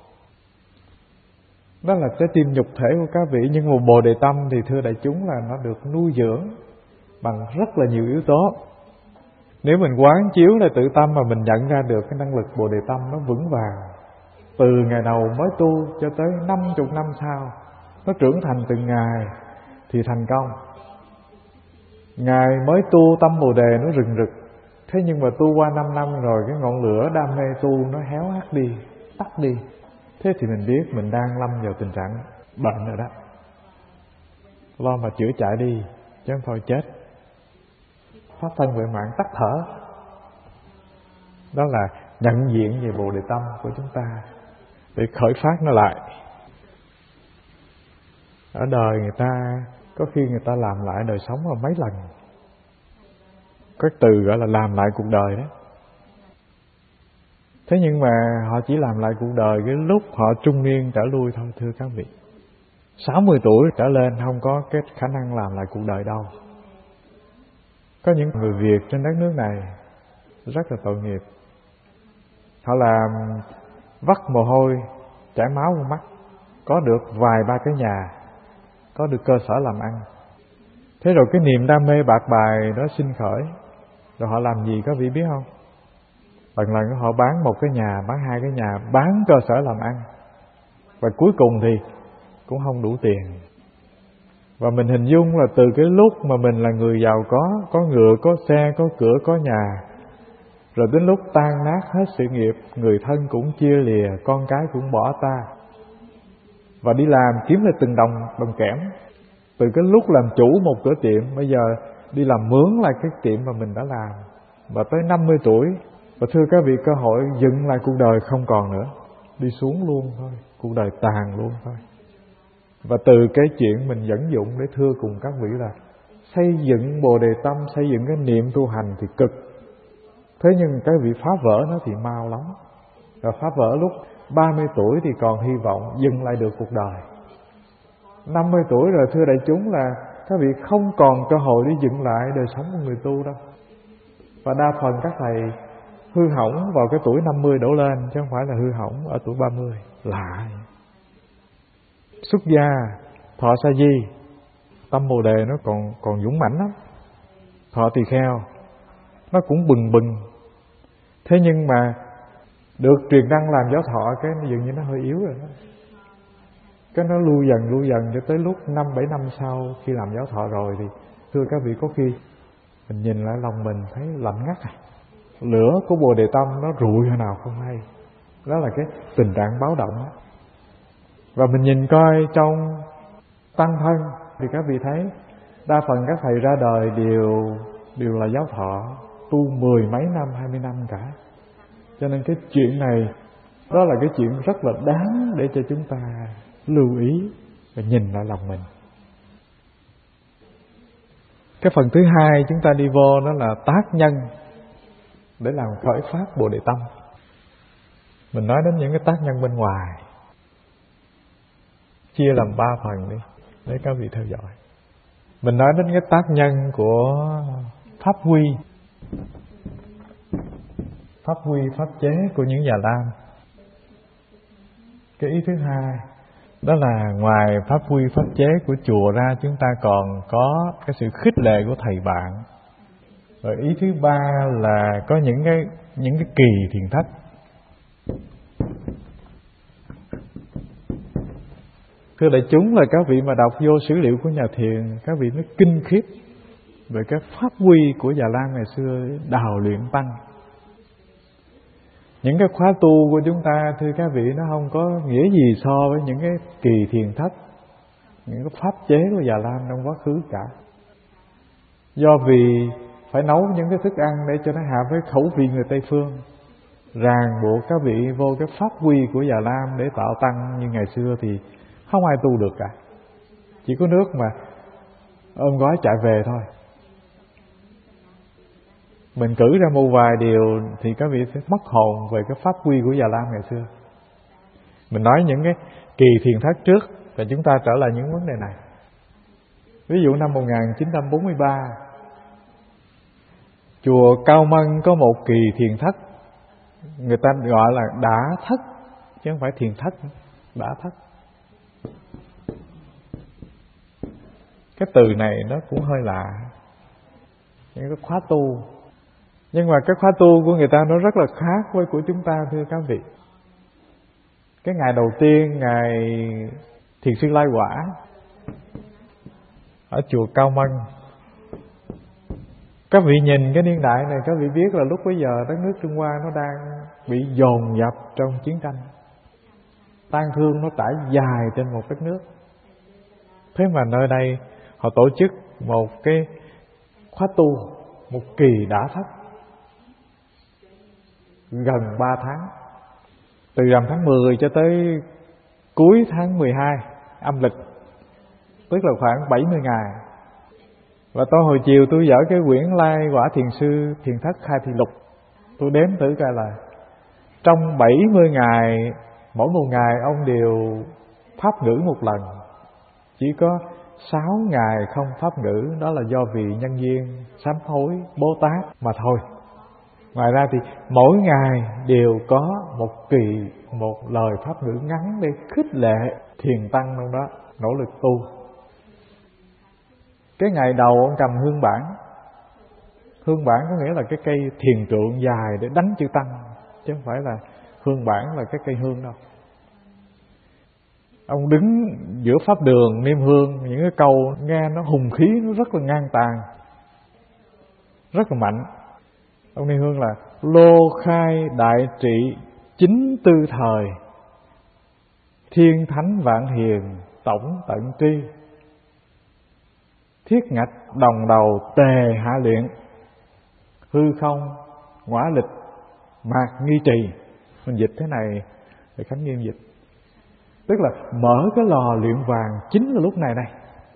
Đó là trái tim nhục thể của các vị. Nhưng mà Bồ Đề Tâm thì thưa đại chúng là nó được nuôi dưỡng bằng rất là nhiều yếu tố. Nếu mình quán chiếu lại tự tâm mà mình nhận ra được cái năng lực Bồ Đề Tâm nó vững vàng, từ ngày đầu mới tu cho tới 50 năm sau, nó trưởng thành từng ngày thì thành công. Ngày mới tu tâm Bồ Đề nó rừng rực, thế nhưng mà tu qua 5 năm rồi cái ngọn lửa đam mê tu nó héo hắt đi, tắt đi. Thế thì mình biết mình đang lâm vào tình trạng bệnh rồi đó. Lo mà chữa chạy đi, chứ không thôi chết. Pháp thân về mạng tắt thở. Đó là nhận diện về Bồ Đề Tâm của chúng ta để khởi phát nó lại. Ở đời người ta có khi người ta làm lại đời sống là mấy lần. Có từ gọi là làm lại cuộc đời đó. Thế nhưng mà họ chỉ làm lại cuộc đời cái lúc họ trung niên trở lui thôi thưa các vị. 60 tuổi trở lên không có cái khả năng làm lại cuộc đời đâu. Có những người Việt trên đất nước này rất là tội nghiệp. Họ làm vắt mồ hôi, chảy máu vào mắt, có được vài ba cái nhà, có được cơ sở làm ăn. Thế rồi cái niềm đam mê bạc bài đó sinh khởi, rồi họ làm gì các vị biết không? Lần họ bán một cái nhà, bán hai cái nhà, bán cơ sở làm ăn, và cuối cùng thì cũng không đủ tiền. Và mình hình dung là từ cái lúc mà mình là người giàu có ngựa, có xe, có cửa, có nhà, rồi đến lúc tan nát hết sự nghiệp, người thân cũng chia lìa, con cái cũng bỏ ta, và đi làm kiếm lại từng đồng kẽm. Từ cái lúc làm chủ một cửa tiệm, bây giờ đi làm mướn lại cái tiệm mà mình đã làm. Và tới 50 tuổi, và thưa các vị, cơ hội dựng lại cuộc đời không còn nữa, đi xuống luôn thôi, cuộc đời tàn luôn thôi. Và từ cái chuyện mình dẫn dụng để thưa cùng các vị là xây dựng Bồ Đề Tâm, xây dựng cái niệm tu hành thì cực. Thế nhưng cái vị phá vỡ nó thì mau lắm. Và phá vỡ lúc 30 tuổi thì còn hy vọng dừng lại được cuộc đời. 50 tuổi rồi thưa đại chúng là các vị không còn cơ hội để dựng lại đời sống của người tu đâu. Và đa phần các thầy hư hỏng vào cái tuổi 50 đổ lên, chứ không phải là hư hỏng ở tuổi 30. Lạ. Xuất gia, thọ sa di, tâm Bồ Đề nó còn dũng mãnh lắm. Thọ tỳ kheo nó cũng bừng bừng. Thế nhưng mà được truyền đăng làm giáo thọ cái dường như nó hơi yếu rồi đó. Cái nó lui dần cho tới lúc 5-7 năm sau khi làm giáo thọ rồi thì thưa các vị, có khi mình nhìn lại lòng mình thấy lạnh ngắt. Lửa của Bồ Đề Tâm nó rụi hồi nào không hay. Đó là cái tình trạng báo động đó. Và mình nhìn coi trong tăng thân thì các vị thấy đa phần các thầy ra đời đều là giáo thọ, tu 10 mấy năm, 20 năm cả. Cho nên cái chuyện này đó là cái chuyện rất là đáng để cho chúng ta lưu ý và nhìn lại lòng mình. Cái phần thứ hai chúng ta đi vô đó là tác nhân để làm khởi phát Bồ Đề Tâm. Mình nói đến những cái tác nhân bên ngoài, chia làm 3 phần đi để các vị theo dõi. Mình nói đến cái tác nhân của pháp quy, pháp chế của những Già Lam. Cái ý thứ hai Đó là ngoài pháp quy pháp chế của chùa ra, chúng ta còn có cái sự khích lệ của thầy bạn. Rồi ý thứ ba là có những cái kỳ thiền thách. Thưa đại chúng, là các vị mà đọc vô sử liệu của nhà thiền, các vị mới kinh khiếp về cái pháp quy của Già Lam ngày xưa đào luyện tăng. Những cái khóa tu của chúng ta, thưa các vị, nó không có nghĩa gì so với những cái kỳ thiền thách, những cái pháp chế của Già Lam trong quá khứ cả. Do vì phải nấu những cái thức ăn để cho nó hợp với khẩu vị người Tây Phương, ràng buộc các vị vô cái pháp quy của Già Lam để tạo tăng như ngày xưa thì không ai tu được cả. Chỉ có nước mà ôm gói chạy về thôi. Mình cử ra một vài điều thì các vị sẽ mất hồn về cái pháp quy của Già Lam ngày xưa. Mình nói những cái kỳ thiền thách trước, và chúng ta trở lại những vấn đề này. Ví dụ năm 1943, chùa Cao Mân có một kỳ thiền thách, người ta gọi là đã thất, chứ không phải thiền thách, đã thất. Cái từ này nó cũng hơi lạ, những cái khóa tu. Nhưng mà cái khóa tu của người ta nó rất là khác với của chúng ta, thưa các vị. Cái ngày đầu tiên, ngày thiền sư Lai Quả ở chùa Cao Mân, các vị nhìn cái niên đại này, các vị biết là lúc bấy giờ đất nước Trung Hoa nó đang bị dồn dập trong chiến tranh, tang thương nó trải dài trên một đất nước. Thế mà nơi đây họ tổ chức một cái khóa tu, một kỳ đã thất gần 3 tháng, từ rằm tháng 10 cho tới cuối tháng 12 âm lịch, tức là khoảng 70 ngày. Và tôi hồi chiều tôi dở cái quyển Lai Quả Thiền Sư Thiền Thất Khai Thị Lục, tôi đếm thử coi là trong 70 ngày, mỗi một ngày ông đều pháp ngữ một lần. Chỉ có 6 ngày không pháp ngữ, đó là do vị nhân duyên sám hối Bồ Tát mà thôi. Ngoài ra thì mỗi ngày đều có một kỳ, một lời pháp ngữ ngắn để khích lệ thiền tăng trong đó nỗ lực tu. Cái ngày đầu ông cầm hương bản. Hương bản có nghĩa là cái cây thiền trượng dài để đánh chữ tăng, chứ không phải là hương bản là cái cây hương đâu. Ông đứng giữa pháp đường niêm hương, những cái câu nghe nó hùng khí, nó rất là ngang tàn, rất là mạnh. Ông niêm hương là lô khai đại trị chính tư thời, thiên thánh vạn hiền tổng tận tri, thiết ngạch đồng đầu tề hạ luyện, hư không ngõa lịch mạc nghi trì. Mình dịch thế này để Khánh Nghiêm dịch, tức là mở cái lò luyện vàng chính là lúc này đây.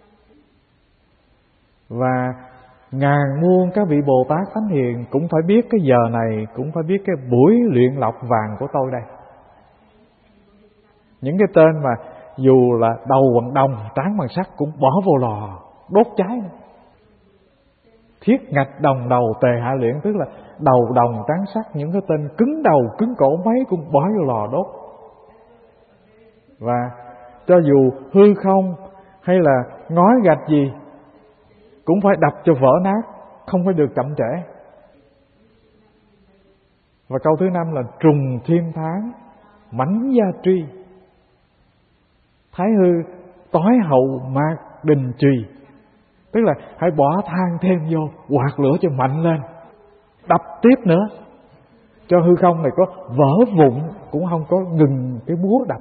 Và ngàn muôn các vị Bồ Tát Thánh Hiền cũng phải biết cái giờ này, cũng phải biết cái buổi luyện lọc vàng của tôi đây. Những cái tên mà dù là đầu bằng đồng, trán bằng sắt cũng bỏ vô lò đốt cháy nữa. Thiết ngạch đồng đầu tề hạ luyện, tức là đầu đồng trán sắt, những cái tên cứng đầu cứng cổ mấy cũng bỏ vô lò đốt. Và cho dù hư không hay là ngói gạch gì cũng phải đập cho vỡ nát, không phải được chậm trễ. Và câu thứ 5 là trùng thiên tháng mãnh gia tri, thái hư tối hậu mạc đình trì, tức là hãy bỏ than thêm vô, quạt lửa cho mạnh lên, đập tiếp nữa, cho hư không này có vỡ vụn cũng không có ngừng cái búa đập.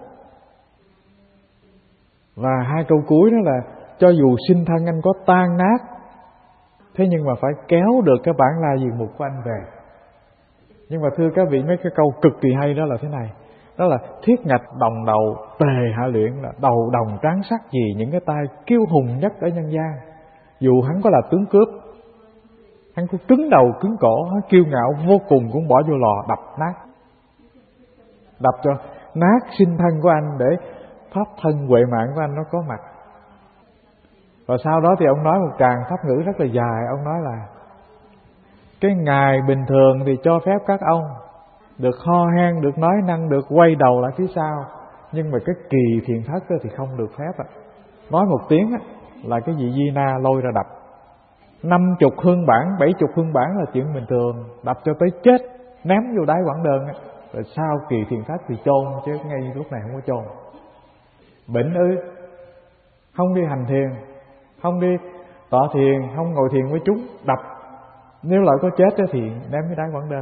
Và hai câu cuối đó là cho dù sinh thân anh có tan nát, thế nhưng mà phải kéo được cái bản La Diền Mục của anh về. Nhưng mà thưa các vị, mấy cái câu cực kỳ hay đó là thế này, đó là thiết ngạch đồng đầu tề hạ luyện, là đầu đồng tráng sắt gì, những cái tay kiêu hùng nhất ở nhân gian. Dù hắn có là tướng cướp, hắn có cứng đầu cứng cổ, hắn kiêu ngạo vô cùng cũng bỏ vô lò đập nát, đập cho nát sinh thân của anh để pháp thân huệ mạng của anh nó có mặt. Và sau đó thì ông nói một tràng pháp ngữ rất là dài. Ông nói là cái ngày bình thường thì cho phép các ông được ho hen, được nói năng, được quay đầu lại phía sau, Nhưng mà cái kỳ thiền thất thì không được phép. Nói một tiếng là cái vị Di Na lôi ra đập. 50 hương bản, 70 hương bản là chuyện bình thường. Đập cho tới chết, ném vô đáy quảng đơn. Rồi sau kỳ thiền thất thì chôn, chứ ngay lúc này không có chôn. Bệnh không đi hành thiền, không đi tọa thiền, không ngồi thiền với chúng, đập. Nếu lỡ có chết thì ném cái đáy quảng đơn.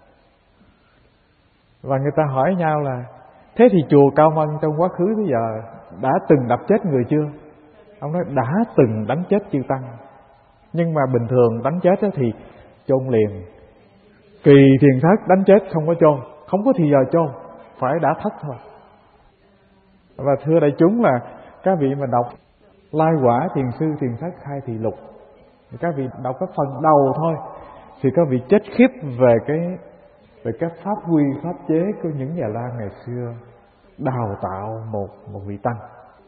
Và người ta hỏi nhau là thế thì chùa Cao Mân trong quá khứ tới giờ đã từng đập chết người chưa? Ông nói đã từng đánh chết chư tăng. Nhưng mà bình thường đánh chết thì chôn liền. Kỳ thiền thất đánh chết không có chôn, không có thì giờ chôn, phải đã thất thôi. Và thưa đại chúng là các vị mà đọc Lai Quả Thiền Sư Thiền Thất Khai Thị Lục, các vị đọc cái phần đầu thôi thì các vị chết khiếp về cái pháp quy pháp chế của những Già Lam ngày xưa đào tạo một vị tăng.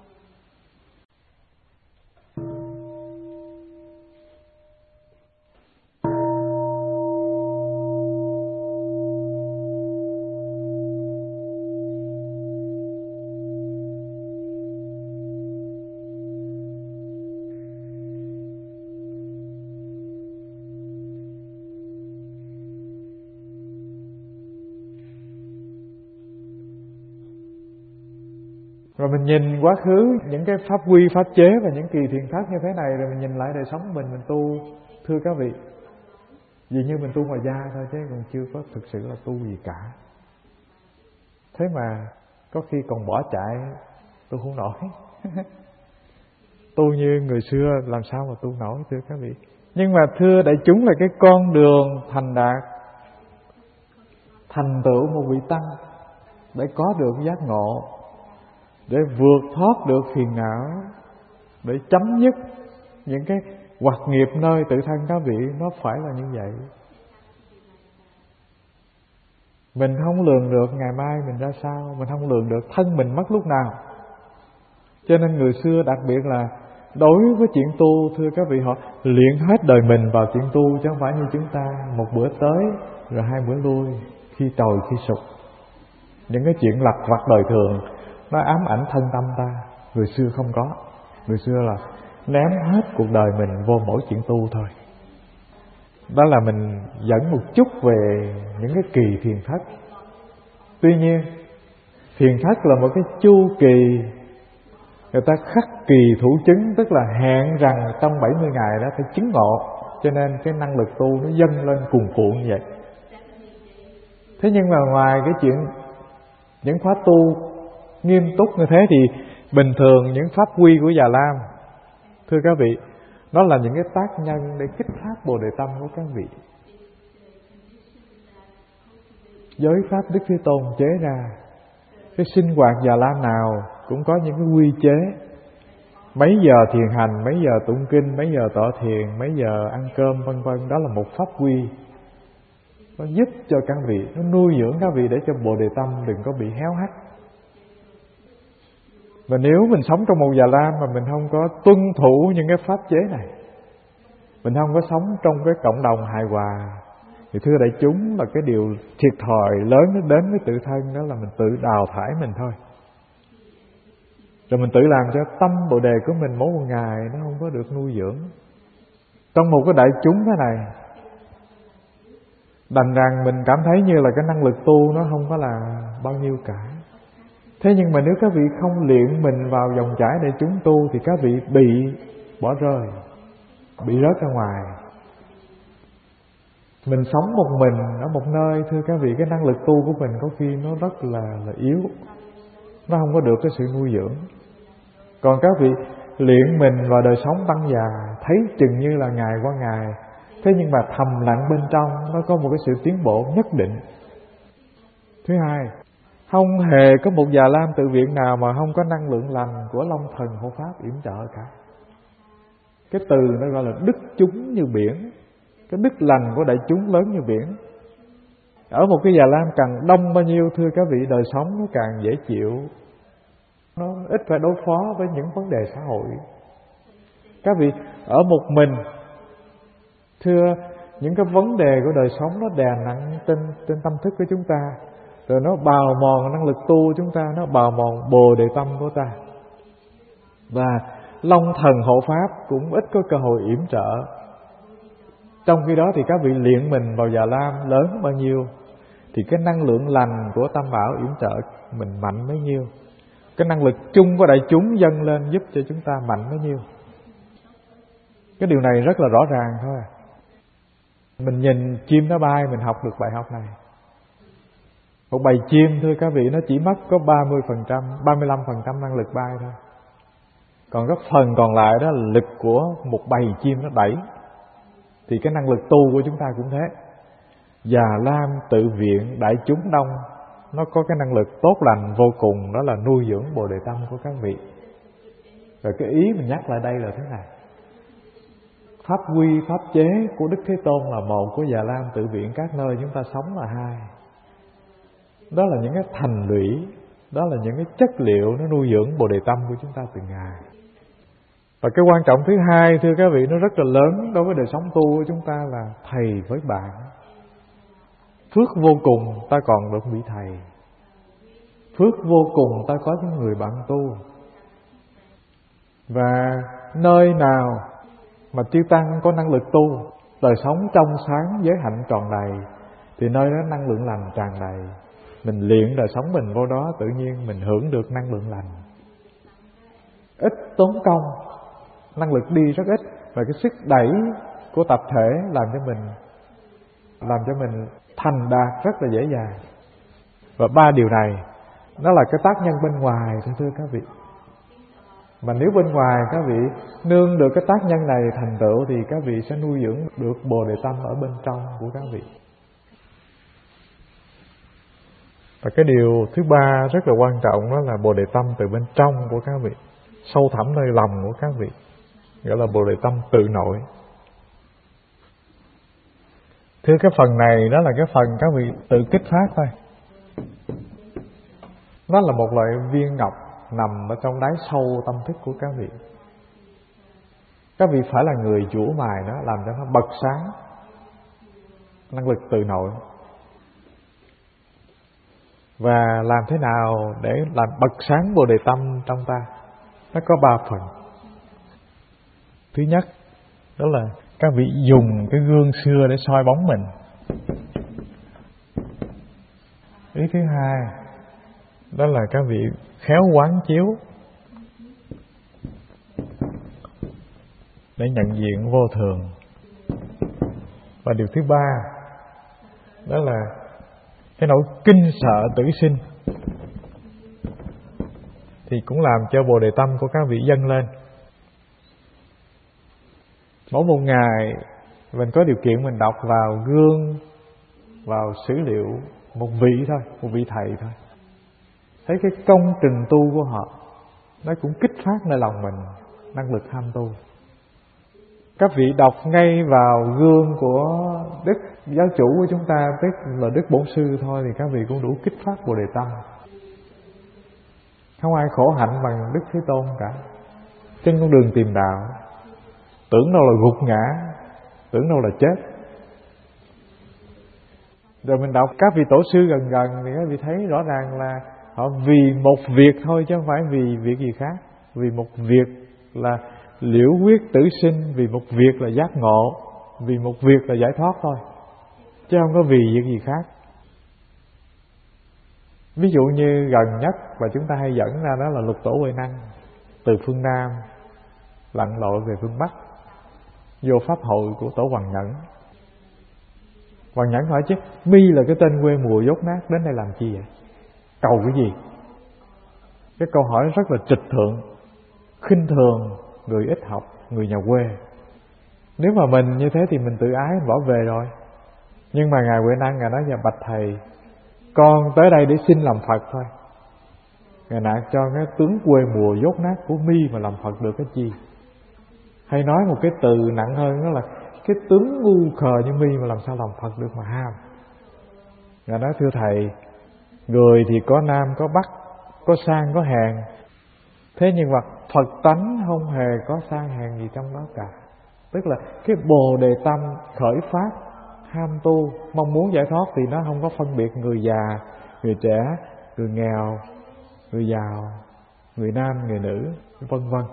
Rồi mình nhìn quá khứ những cái pháp quy, pháp chế và những kỳ thiền thất như thế này, rồi mình nhìn lại đời sống của mình tu, thưa các vị, vì như mình tu ngoài da thôi chứ còn chưa có thực sự là tu gì cả. Thế mà có khi còn bỏ chạy, tu không nổi. Tu như người xưa làm sao mà tu nổi, thưa các vị. Nhưng mà thưa đại chúng là cái con đường thành đạt, thành tựu một vị tăng để có được giác ngộ, để vượt thoát được phiền não, để chấm dứt những cái hoạt nghiệp nơi tự thân các vị, nó phải là như vậy. Mình không lường được ngày mai mình ra sao, mình không lường được thân mình mất lúc nào. Cho nên người xưa đặc biệt là đối với chuyện tu, thưa các vị, họ luyện hết đời mình vào chuyện tu, chứ không phải như chúng ta một bữa tới rồi 2 bữa lui, khi trồi khi sụp. Những cái chuyện lặt vặt đời thường nó ám ảnh thân tâm ta. Người xưa không có. Người xưa là ném hết cuộc đời mình vô mỗi chuyện tu thôi. Đó là mình dẫn một chút về những cái kỳ thiền thất. Tuy nhiên thiền thất là một cái chu kỳ người ta khắc kỳ thủ chứng, tức là hẹn rằng trong 70 ngày đó phải chứng ngộ. Cho nên cái năng lực tu nó dâng lên cuồn cuộn như vậy. Thế nhưng mà ngoài cái chuyện những khóa tu nghiêm túc như thế thì bình thường những pháp quy của Già Lam, thưa các vị, nó là những cái tác nhân để kích phát Bồ Đề tâm của các vị. Giới pháp Đức Thế Tôn chế ra, cái sinh hoạt Già Lam nào cũng có những cái quy chế. Mấy giờ thiền hành, mấy giờ tụng kinh, mấy giờ tọa thiền, mấy giờ ăn cơm, vân vân. Đó là một pháp quy. Nó giúp cho các vị, nó nuôi dưỡng các vị để cho Bồ Đề tâm đừng có bị héo hắt. Và nếu mình sống trong một Già Lam mà mình không có tuân thủ những cái pháp chế này, mình không có sống trong cái cộng đồng hài hòa, thì thưa đại chúng là cái điều thiệt thòi lớn nó đến với tự thân, đó là mình tự đào thải mình thôi. Rồi mình tự làm cho tâm Bồ Đề của mình mỗi một ngày nó không có được nuôi dưỡng. Trong một cái đại chúng thế này, đành rằng mình cảm thấy như là cái năng lực tu nó không có là bao nhiêu cả. Thế nhưng mà nếu các vị không luyện mình vào dòng chảy để chúng tu thì các vị bị bỏ rơi, bị rớt ra ngoài. Mình sống một mình ở một nơi, thưa các vị, cái năng lực tu của mình có khi nó rất là yếu, nó không có được cái sự nuôi dưỡng. Còn các vị luyện mình vào đời sống tăng già, thấy chừng như là ngày qua ngày, thế nhưng mà thầm lặng bên trong nó có một cái sự tiến bộ nhất định. Thứ hai, không hề có một Già Lam tự viện nào mà không có năng lượng lành của Long Thần Hộ Pháp yểm trợ cả. Cái từ nó gọi là đức chúng như biển. Cái đức lành của đại chúng lớn như biển. Ở một cái Già Lam càng đông bao nhiêu, thưa các vị, đời sống nó càng dễ chịu, nó ít phải đối phó với những vấn đề xã hội. Các vị ở một mình, thưa, những cái vấn đề của đời sống nó đè nặng trên tâm thức của chúng ta. Rồi nó bào mòn năng lực tu của chúng ta, nó bào mòn Bồ Đề tâm của ta. Và Long Thần hộ pháp cũng ít có cơ hội yểm trợ. Trong khi đó thì các vị luyện mình vào Già Lam lớn bao nhiêu thì cái năng lượng lành của Tam Bảo yểm trợ mình mạnh bấy nhiêu. Cái năng lực chung của đại chúng dâng lên giúp cho chúng ta mạnh bấy nhiêu. Cái điều này rất là rõ ràng thôi. Mình nhìn chim nó bay, mình học được bài học này. Một bầy chim thưa các vị, nó chỉ mất có 30%, 35% năng lực bay thôi. Còn cái phần còn lại đó là lực của một bầy chim nó đẩy. Thì cái năng lực tu của chúng ta cũng thế. Già Lam tự viện đại chúng đông, nó có cái năng lực tốt lành vô cùng, đó là nuôi dưỡng Bồ Đề tâm của các vị. Rồi cái ý mình nhắc lại đây là thế này: pháp quy, pháp chế của Đức Thế Tôn là một, của Già Lam tự viện các nơi chúng ta sống là hai. Đó là những cái thành lũy, đó là những cái chất liệu nó nuôi dưỡng Bồ Đề tâm của chúng ta từng ngày. Và cái quan trọng thứ hai thưa các vị, nó rất là lớn đối với đời sống tu của chúng ta là thầy với bạn. Phước vô cùng ta còn được bị thầy. Phước vô cùng ta có những người bạn tu. Và nơi nào mà chư tăng có năng lực tu, đời sống trong sáng, giới hạnh tròn đầy, thì nơi đó năng lượng lành tràn đầy. Mình luyện đời sống mình vô đó, tự nhiên mình hưởng được năng lượng lành. Ít tốn công, năng lực đi rất ít, và cái sức đẩy của tập thể làm cho mình thành đạt rất là dễ dàng. Và ba điều này nó là cái tác nhân bên ngoài thôi thưa các vị. Mà nếu bên ngoài các vị nương được cái tác nhân này thành tựu, thì các vị sẽ nuôi dưỡng được Bồ Đề tâm ở bên trong của các vị. Và cái điều thứ ba rất là quan trọng, đó là Bồ Đề tâm từ bên trong của các vị, sâu thẳm nơi lòng của các vị, gọi là Bồ Đề tâm tự nội. Thưa cái phần này đó là cái phần các vị tự kích phát thôi. Nó là một loại viên ngọc nằm ở trong đáy sâu tâm thức của các vị. Các vị phải là người chủ mài nó, làm cho nó bật sáng năng lực tự nội. Và làm thế nào để làm bật sáng Bồ Đề tâm trong ta? Nó có ba phần. Thứ nhất, đó là các vị dùng cái gương xưa để soi bóng mình. Ý thứ hai, đó là các vị khéo quán chiếu để nhận diện vô thường. Và điều thứ ba, đó là cái nỗi kinh sợ tử sinh, thì cũng làm cho Bồ Đề tâm của các vị dâng lên. Mỗi một ngày mình có điều kiện mình đọc vào gương, vào sử liệu một vị thôi, một vị thầy thôi, thấy cái công trình tu của họ, nó cũng kích phát nơi lòng mình năng lực ham tu. Các vị đọc ngay vào gương của Đức Giáo chủ của chúng ta, tức là Đức Bổn Sư thôi, thì các vị cũng đủ kích phát Bồ Đề tâm. Không ai khổ hạnh bằng Đức Thế Tôn cả. Trên con đường tìm đạo, tưởng đâu là gục ngã, tưởng đâu là chết. Rồi mình đọc các vị tổ sư gần thì các vị thấy rõ ràng là họ vì một việc thôi, chứ không phải vì việc gì khác. Vì một việc là liễu quyết tử sinh, vì một việc là giác ngộ, vì một việc là giải thoát thôi, chứ không có vì việc gì khác. Ví dụ như gần nhất và chúng ta hay dẫn ra đó là Lục Tổ Huệ Năng, từ phương Nam lặn lội về phương Bắc, vô pháp hội của Tổ Hoằng Nhẫn. Hoằng Nhẫn hỏi chứ, mi là cái tên quê mùa dốt nát, đến đây làm chi vậy? Cầu cái gì? Cái câu hỏi rất là trịch thượng, khinh thường người ít học, người nhà quê. Nếu mà mình như thế thì mình tự ái, mình bỏ về rồi. Nhưng mà Ngài Huệ Năng, Ngài nói: dạ bạch thầy, con tới đây để xin làm Phật thôi. Ngài nạt cho cái tướng quê mùa dốt nát của mi mà làm Phật được cái chi? Hay nói một cái từ nặng hơn, đó là cái tướng ngu khờ như mi mà làm sao làm Phật được mà ham. Ngài nói: thưa thầy, người thì có nam có bắc, có sang có hèn, thế nhưng mà Phật tánh không hề có sang hèn gì trong đó cả. Tức là cái Bồ Đề tâm khởi phát ham tu, mong muốn giải thoát, thì nó không có phân biệt người già, người trẻ, người nghèo, người giàu, người nam, người nữ, vân vân.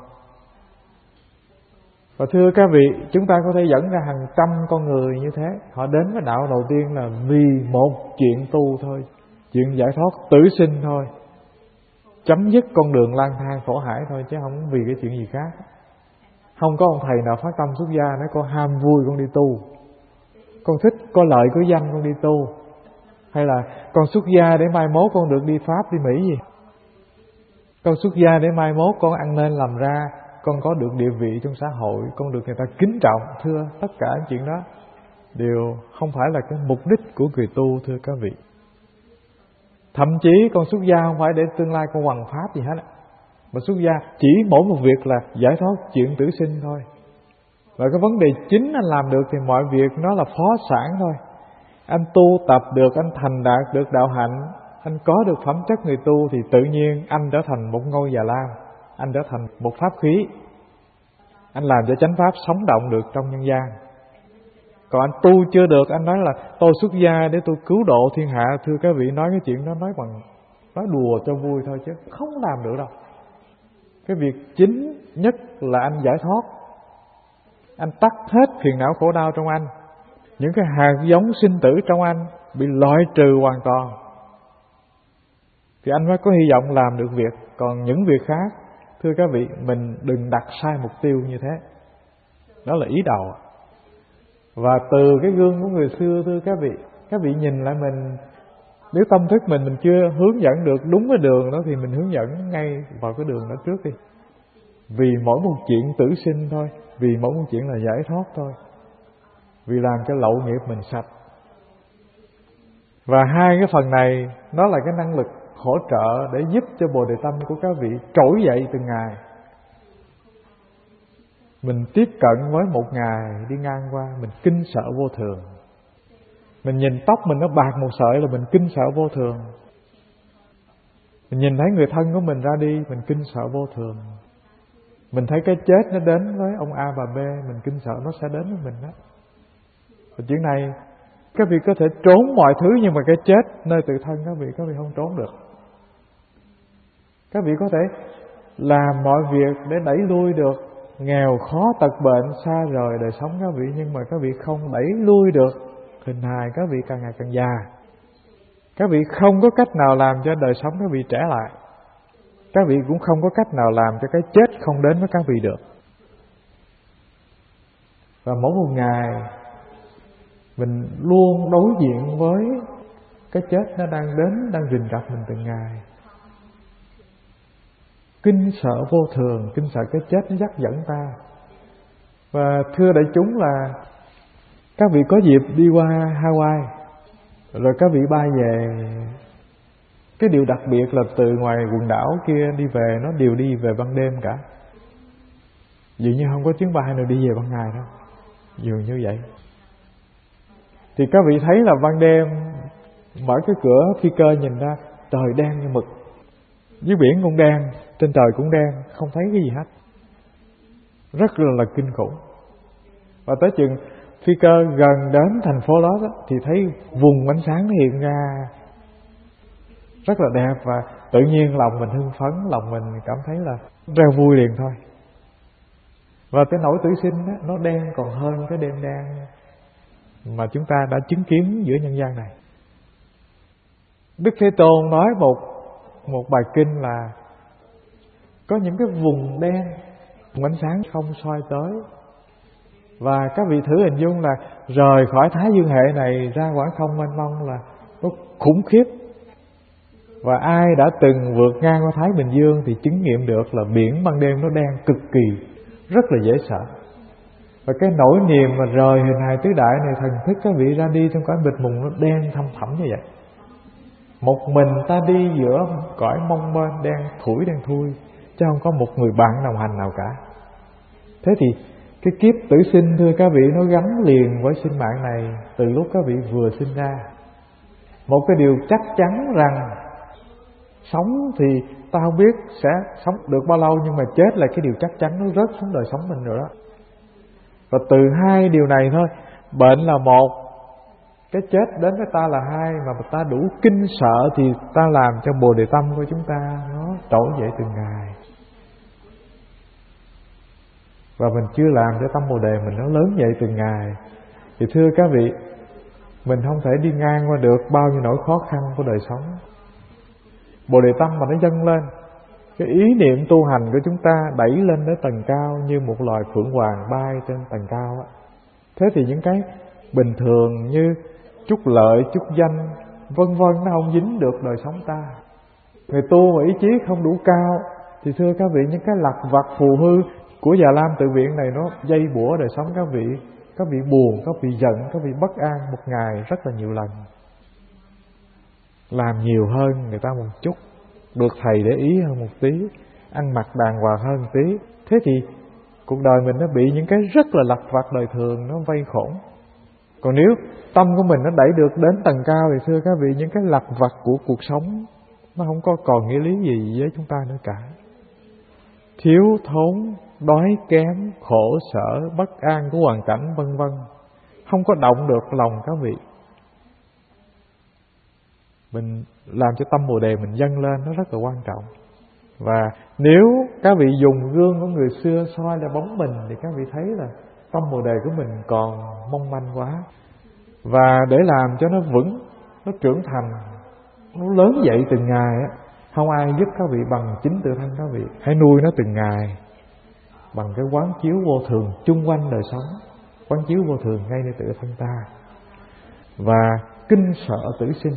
Và thưa các vị, chúng ta có thể dẫn ra hàng trăm con người như thế. Họ đến với đạo đầu tiên là vì một chuyện tu thôi, chuyện giải thoát tử sinh thôi, chấm dứt con đường lang thang khổ hải thôi, chứ không vì cái chuyện gì khác. Không có ông thầy nào phát tâm xuất gia nói con ham vui con đi tu, con thích có lợi có danh con đi tu, hay là con xuất gia để mai mốt con được đi Pháp, đi Mỹ gì. Con xuất gia để mai mốt con ăn nên làm ra, con có được địa vị trong xã hội, con được người ta kính trọng. Thưa, tất cả những chuyện đó đều không phải là cái mục đích của người tu, thưa các vị. Thậm chí con xuất gia không phải để tương lai con hoằng pháp gì hết, mà xuất gia chỉ mỗi một việc là giải thoát chuyện tử sinh thôi. Và cái vấn đề chính anh làm được thì mọi việc nó là phó sản thôi. Anh tu tập được, anh thành đạt được đạo hạnh, anh có được phẩm chất người tu thì tự nhiên anh trở thành một ngôi Già Lam, anh trở thành một pháp khí, anh làm cho chánh pháp sống động được trong nhân gian. Còn anh tu chưa được, anh nói là tôi xuất gia để tôi cứu độ thiên hạ. Thưa các vị, nói cái chuyện đó nói đùa cho vui thôi chứ không làm được đâu. Cái việc chính nhất là anh giải thoát, anh tắt hết phiền não khổ đau trong anh, những cái hạt giống sinh tử trong anh bị loại trừ hoàn toàn, thì anh mới có hy vọng làm được việc. Còn những việc khác, thưa các vị, mình đừng đặt sai mục tiêu như thế. Đó là ý đầu. Và từ cái gương của người xưa, thưa các vị nhìn lại mình, nếu tâm thức mình chưa hướng dẫn được đúng cái đường đó thì mình hướng dẫn ngay vào cái đường đó trước đi. Vì mỗi một chuyện tử sinh thôi, vì mỗi một chuyện là giải thoát thôi, vì làm cho lậu nghiệp mình sạch. Và hai cái phần này nó là cái năng lực hỗ trợ để giúp cho bồ đề tâm của các vị trỗi dậy từng ngày. Mình tiếp cận với một ngày đi ngang qua, mình kinh sợ vô thường. Mình nhìn tóc mình nó bạc một sợi là mình kinh sợ vô thường. Mình nhìn thấy người thân của mình ra đi, mình kinh sợ vô thường. Mình thấy cái chết nó đến với ông A và B, mình kinh sợ nó sẽ đến với mình đó. Và chuyện này các vị có thể trốn mọi thứ, nhưng mà cái chết nơi tự thân các vị không trốn được. Các vị có thể làm mọi việc để đẩy lui được nghèo khó tật bệnh xa rời đời sống các vị, nhưng mà các vị không đẩy lui được hình hài các vị càng ngày càng già. Các vị không có cách nào làm cho đời sống các vị trẻ lại. Các vị cũng không có cách nào làm cho cái chết không đến với các vị được. Và mỗi một ngày mình luôn đối diện với cái chết nó đang đến, đang rình rập mình từng ngày. Kinh sợ vô thường, kinh sợ cái chết nó dắt dẫn ta. Và thưa đại chúng là các vị có dịp đi qua Hawaii, rồi các vị bay về, cái điều đặc biệt là từ ngoài quần đảo kia đi về, nó đều đi về ban đêm cả. Dường như không có chuyến bay nào đi về ban ngày đâu, dường như vậy. Thì các vị thấy là ban đêm mở cái cửa phi cơ nhìn ra, trời đen như mực, dưới biển cũng đen, trên trời cũng đen, không thấy cái gì hết, rất là kinh khủng. Và tới chừng phi cơ gần đến thành phố đó thì thấy vùng ánh sáng nó hiện ra rất là đẹp, và tự nhiên lòng mình hưng phấn, lòng mình cảm thấy là reo vui liền thôi. Và cái nỗi tử sinh đó, nó đen còn hơn cái đêm đen mà chúng ta đã chứng kiến giữa nhân gian này. Đức Thế Tôn nói một bài kinh là có những cái vùng đen, vùng ánh sáng không soi tới. Và các vị thử hình dung là rời khỏi Thái Dương hệ này ra quảng không mênh mông là nó khủng khiếp. Và ai đã từng vượt ngang qua Thái Bình Dương thì chứng nghiệm được là biển ban đêm nó đen cực kỳ, rất là dễ sợ. Và cái nỗi niềm mà rời hình hài tứ đại này, thần thức các vị ra đi trong cõi mịt mùng nó đen thăm thẳm như vậy. Một mình ta đi giữa cõi mông bên đen thủi đen thui, chứ không có một người bạn đồng hành nào cả. Thế thì cái kiếp tử sinh, thưa các vị, nó gắn liền với sinh mạng này từ lúc các vị vừa sinh ra. Một cái điều chắc chắn rằng sống thì ta không biết sẽ sống được bao lâu, nhưng mà chết là cái điều chắc chắn, nó rớt xuống đời sống mình rồi đó. Và từ hai điều này thôi, bệnh là một, Cái chết đến với ta là hai, mà ta đủ kinh sợ thì ta làm cho Bồ Đề tâm của chúng ta nó trỗi dậy từng ngày. Và mình chưa làm cho tâm Bồ Đề mình nó lớn dậy từng ngày, thì thưa các vị, mình không thể đi ngang qua được bao nhiêu nỗi khó khăn của đời sống. Bồ Đề tâm mà nó dâng lên, cái ý niệm tu hành của chúng ta đẩy lên đến tầng cao như một loài phượng hoàng bay trên tầng cao á. Thế thì những cái bình thường như chút lợi, chút danh, vân vân, nó không dính được đời sống ta. Người tu mà ý chí không đủ cao thì thưa các vị, những cái lặt vặt phù hư của Già Lam Tự Viện này nó dây bủa đời sống các vị. Các vị buồn, các vị giận, các vị bất an một ngày rất là nhiều lần. Làm nhiều hơn người ta một chút, được thầy để ý hơn một tí, ăn mặc đàng hoàng hơn một tí. Thế thì cuộc đời mình nó bị những cái rất là lặt vặt đời thường nó vây khổn. Còn nếu tâm của mình nó đẩy được đến tầng cao thì thưa các vị, những cái lặt vặt của cuộc sống nó không có còn nghĩa lý gì với chúng ta nữa cả. Thiếu thốn, đói kém, khổ sở, bất an của hoàn cảnh vân vân, không có động được lòng các vị. Mình làm cho tâm Bồ Đề mình dâng lên nó rất là quan trọng. Và nếu các vị dùng gương của người xưa soi lại bóng mình thì các vị thấy là tâm Bồ Đề của mình còn mong manh quá. Và để làm cho nó vững, nó trưởng thành, nó lớn dậy từng ngày á, không ai giúp các vị bằng chính tự thân các vị. Hãy nuôi nó từng ngày bằng cái quán chiếu vô thường chung quanh đời sống, quán chiếu vô thường ngay nơi tự thân ta, và kinh sợ tử sinh.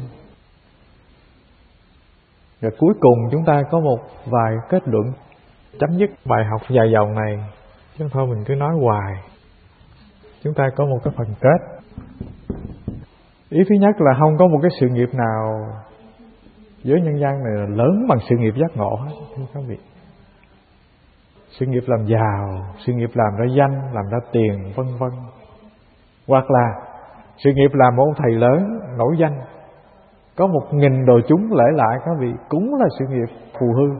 Rồi cuối cùng chúng ta có một vài kết luận chấm dứt bài học dài dòng này, chứ thôi mình cứ nói hoài. Chúng ta có một cái phần kết. Ý thứ nhất là không có một cái sự nghiệp nào với nhân gian này là lớn bằng sự nghiệp giác ngộ hết, thưa các vị. Sự nghiệp làm giàu, sự nghiệp làm ra danh, làm ra tiền, vân vân, hoặc là sự nghiệp làm một ông thầy lớn nổi danh, có 1000 đồ chúng lễ lại các vị, cũng là sự nghiệp phù hư.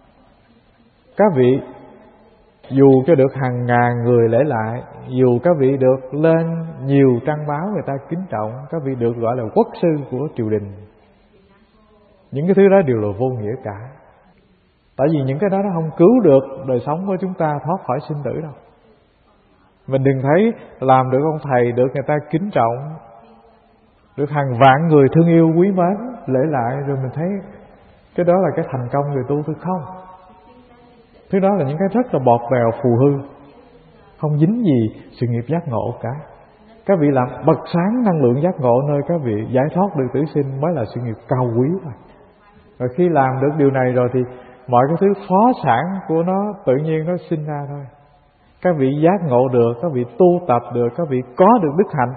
Các vị dù cho được hàng ngàn người lễ lại, dù các vị được lên nhiều trang báo người ta kính trọng, các vị được gọi là quốc sư của triều đình, những cái thứ đó đều là vô nghĩa cả. Tại vì những cái đó nó không cứu được đời sống của chúng ta thoát khỏi sinh tử đâu. Mình đừng thấy làm được ông thầy được người ta kính trọng, được hàng vạn người thương yêu quý mến lễ lại, rồi mình thấy cái đó là cái thành công người tu. Thôi không, thứ đó là những cái rất là bọt bèo phù hư, không dính gì sự nghiệp giác ngộ cả. Các vị làm bật sáng năng lượng giác ngộ nơi các vị giải thoát được tử sinh mới là sự nghiệp cao quý rồi. Rồi khi làm được điều này rồi thì mọi cái thứ phó sản của nó tự nhiên nó sinh ra thôi. Các vị giác ngộ được, các vị tu tập được, các vị có được đức hạnh,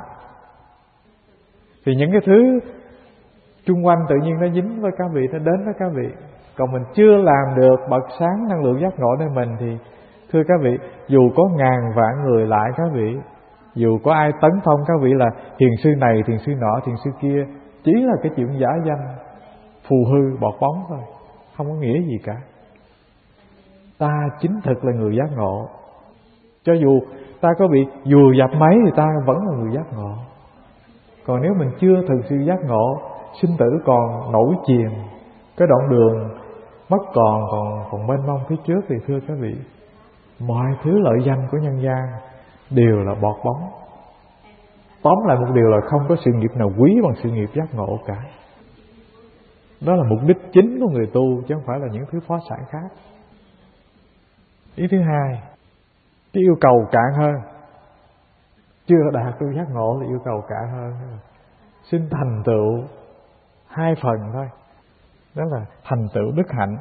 thì những cái thứ chung quanh tự nhiên nó dính với các vị, nó đến với các vị. Còn mình chưa làm được bật sáng năng lượng giác ngộ nơi mình thì thưa các vị, dù có ngàn vạn người lại các vị, dù có ai tấn phong các vị là thiền sư này, thiền sư nọ, thiền sư kia, chỉ là cái chuyện giả danh phù hư bọt bóng thôi, không có nghĩa gì cả. Ta chính thực là người giác ngộ. Cho dù ta có bị vùi dập mấy thì ta vẫn là người giác ngộ. Còn nếu mình chưa thực sự giác ngộ, sinh tử còn nổi chìm, cái đoạn đường mất còn mênh mông phía trước thì thưa các vị, mọi thứ lợi danh của nhân gian đều là bọt bóng. Tóm lại một điều là không có sự nghiệp nào quý bằng sự nghiệp giác ngộ cả. Đó là mục đích chính của người tu, chứ không phải là những thứ phó sản khác. Ý thứ hai, cái yêu cầu cạn hơn. Chưa đạt được giác ngộ thì yêu cầu cạn hơn. Xin thành tựu 2 phần thôi. Đó là thành tựu đức hạnh,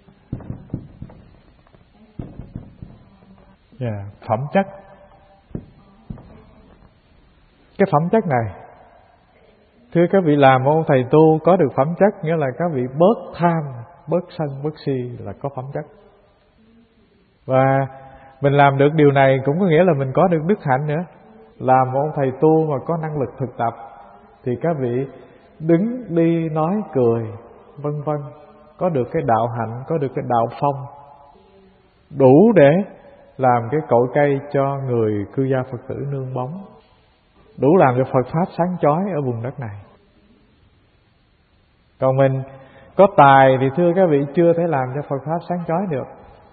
phẩm chất. Cái phẩm chất này, thưa các vị, làm một thầy tu có được phẩm chất nghĩa là các vị bớt tham, bớt sân, bớt si là có phẩm chất. Và mình làm được điều này cũng có nghĩa là mình có được đức hạnh nữa. Làm một thầy tu mà có năng lực thực tập thì các vị đứng đi nói cười vân vân, có được cái đạo hạnh, có được cái đạo phong, đủ để làm cái cội cây cho người cư gia Phật tử nương bóng. đủ làm cho Phật Pháp sáng chói ở vùng đất này. Còn mình có tài thì thưa các vị chưa thể làm cho Phật Pháp sáng chói được.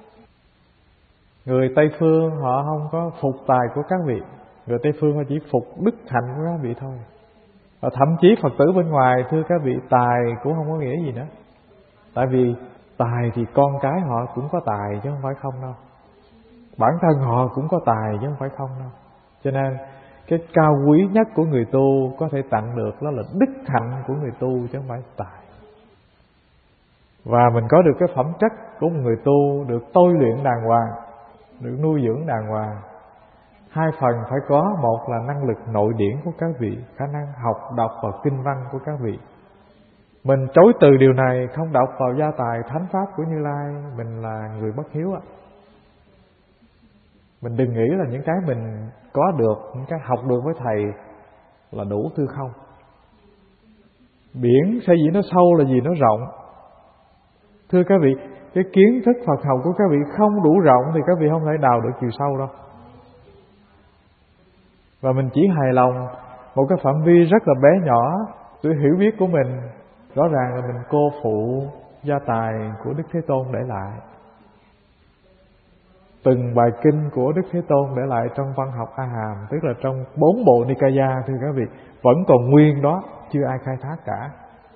Người Tây Phương họ không có phục tài của các vị. Người Tây Phương họ chỉ phục đức hạnh của các vị thôi. Và thậm chí Phật tử bên ngoài thưa các vị, tài cũng không có nghĩa gì nữa. Tại vì tài thì con cái họ cũng có tài chứ không phải không đâu. Bản thân họ cũng có tài chứ không phải không đâu. Cho nên cái cao quý nhất của người tu có thể tặng được đó là đức hạnh của người tu chứ không phải tài. Và mình có được cái phẩm chất của một người tu được tôi luyện đàng hoàng, được nuôi dưỡng đàng hoàng. Hai phần phải có, một là năng lực nội điển của các vị, khả năng học, đọc và kinh văn của các vị. Mình chối từ điều này, không đọc vào gia tài thánh pháp của Như Lai, mình là người bất hiếu ạ. Mình đừng nghĩ là những cái mình có được, những cái học được với thầy là đủ, thưa không. Biển xây gì nó sâu là gì nó rộng. Thưa các vị, cái kiến thức Phật học của các vị không đủ rộng thì các vị không thể đào được chiều sâu đâu. Và mình chỉ hài lòng một cái phạm vi rất là bé nhỏ, tôi hiểu biết của mình, rõ ràng là mình cô phụ gia tài của Đức Thế Tôn để lại. Từng bài kinh của Đức Thế Tôn để lại trong văn học A Hàm, tức là trong 4 bộ Nikaya, thưa các vị, vẫn còn nguyên đó, chưa ai khai thác cả.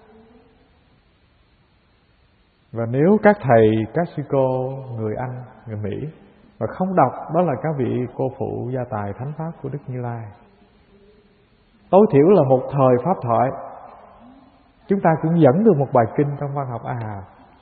Và nếu các thầy, các sư cô, người Anh, người Mỹ mà không đọc, đó là các vị cô phụ gia tài thánh pháp của Đức Như Lai. Tối thiểu là một thời pháp thoại, chúng ta cũng dẫn được một bài kinh trong văn học A Hàm.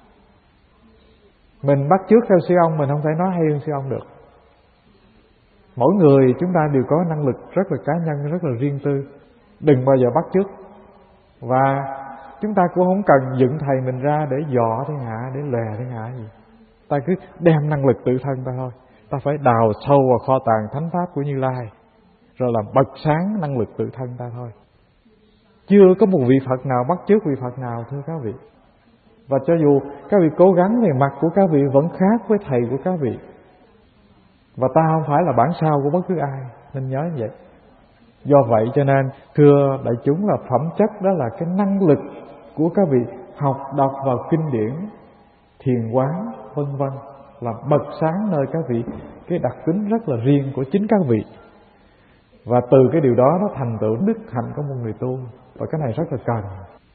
Mình bắt chước theo sư ông, mình không thể nói hay hơn sư ông được. Mỗi người chúng ta đều có năng lực rất là cá nhân, rất là riêng tư. Đừng bao giờ bắt chước. Và chúng ta cũng không cần dựng thầy mình ra để dò thiên hạ, để lè thiên hạ gì. Ta cứ đem năng lực tự thân ta thôi. Ta phải đào sâu vào kho tàng thánh pháp của Như Lai, rồi làm bật sáng năng lực tự thân ta thôi. Chưa có một vị Phật nào bắt chước vị Phật nào, thưa các vị. Và cho dù các vị cố gắng thì mặt của các vị vẫn khác với thầy của các vị. Và ta không phải là bản sao của bất cứ ai, nên nhớ như vậy. Do vậy cho nên thưa đại chúng là phẩm chất đó là cái năng lực của các vị học đọc vào kinh điển, thiền quán vân vân, là bật sáng nơi các vị cái đặc tính rất là riêng của chính các vị. Và từ cái điều đó nó thành tựu đức hạnh của một người tu. Và cái này rất là cần.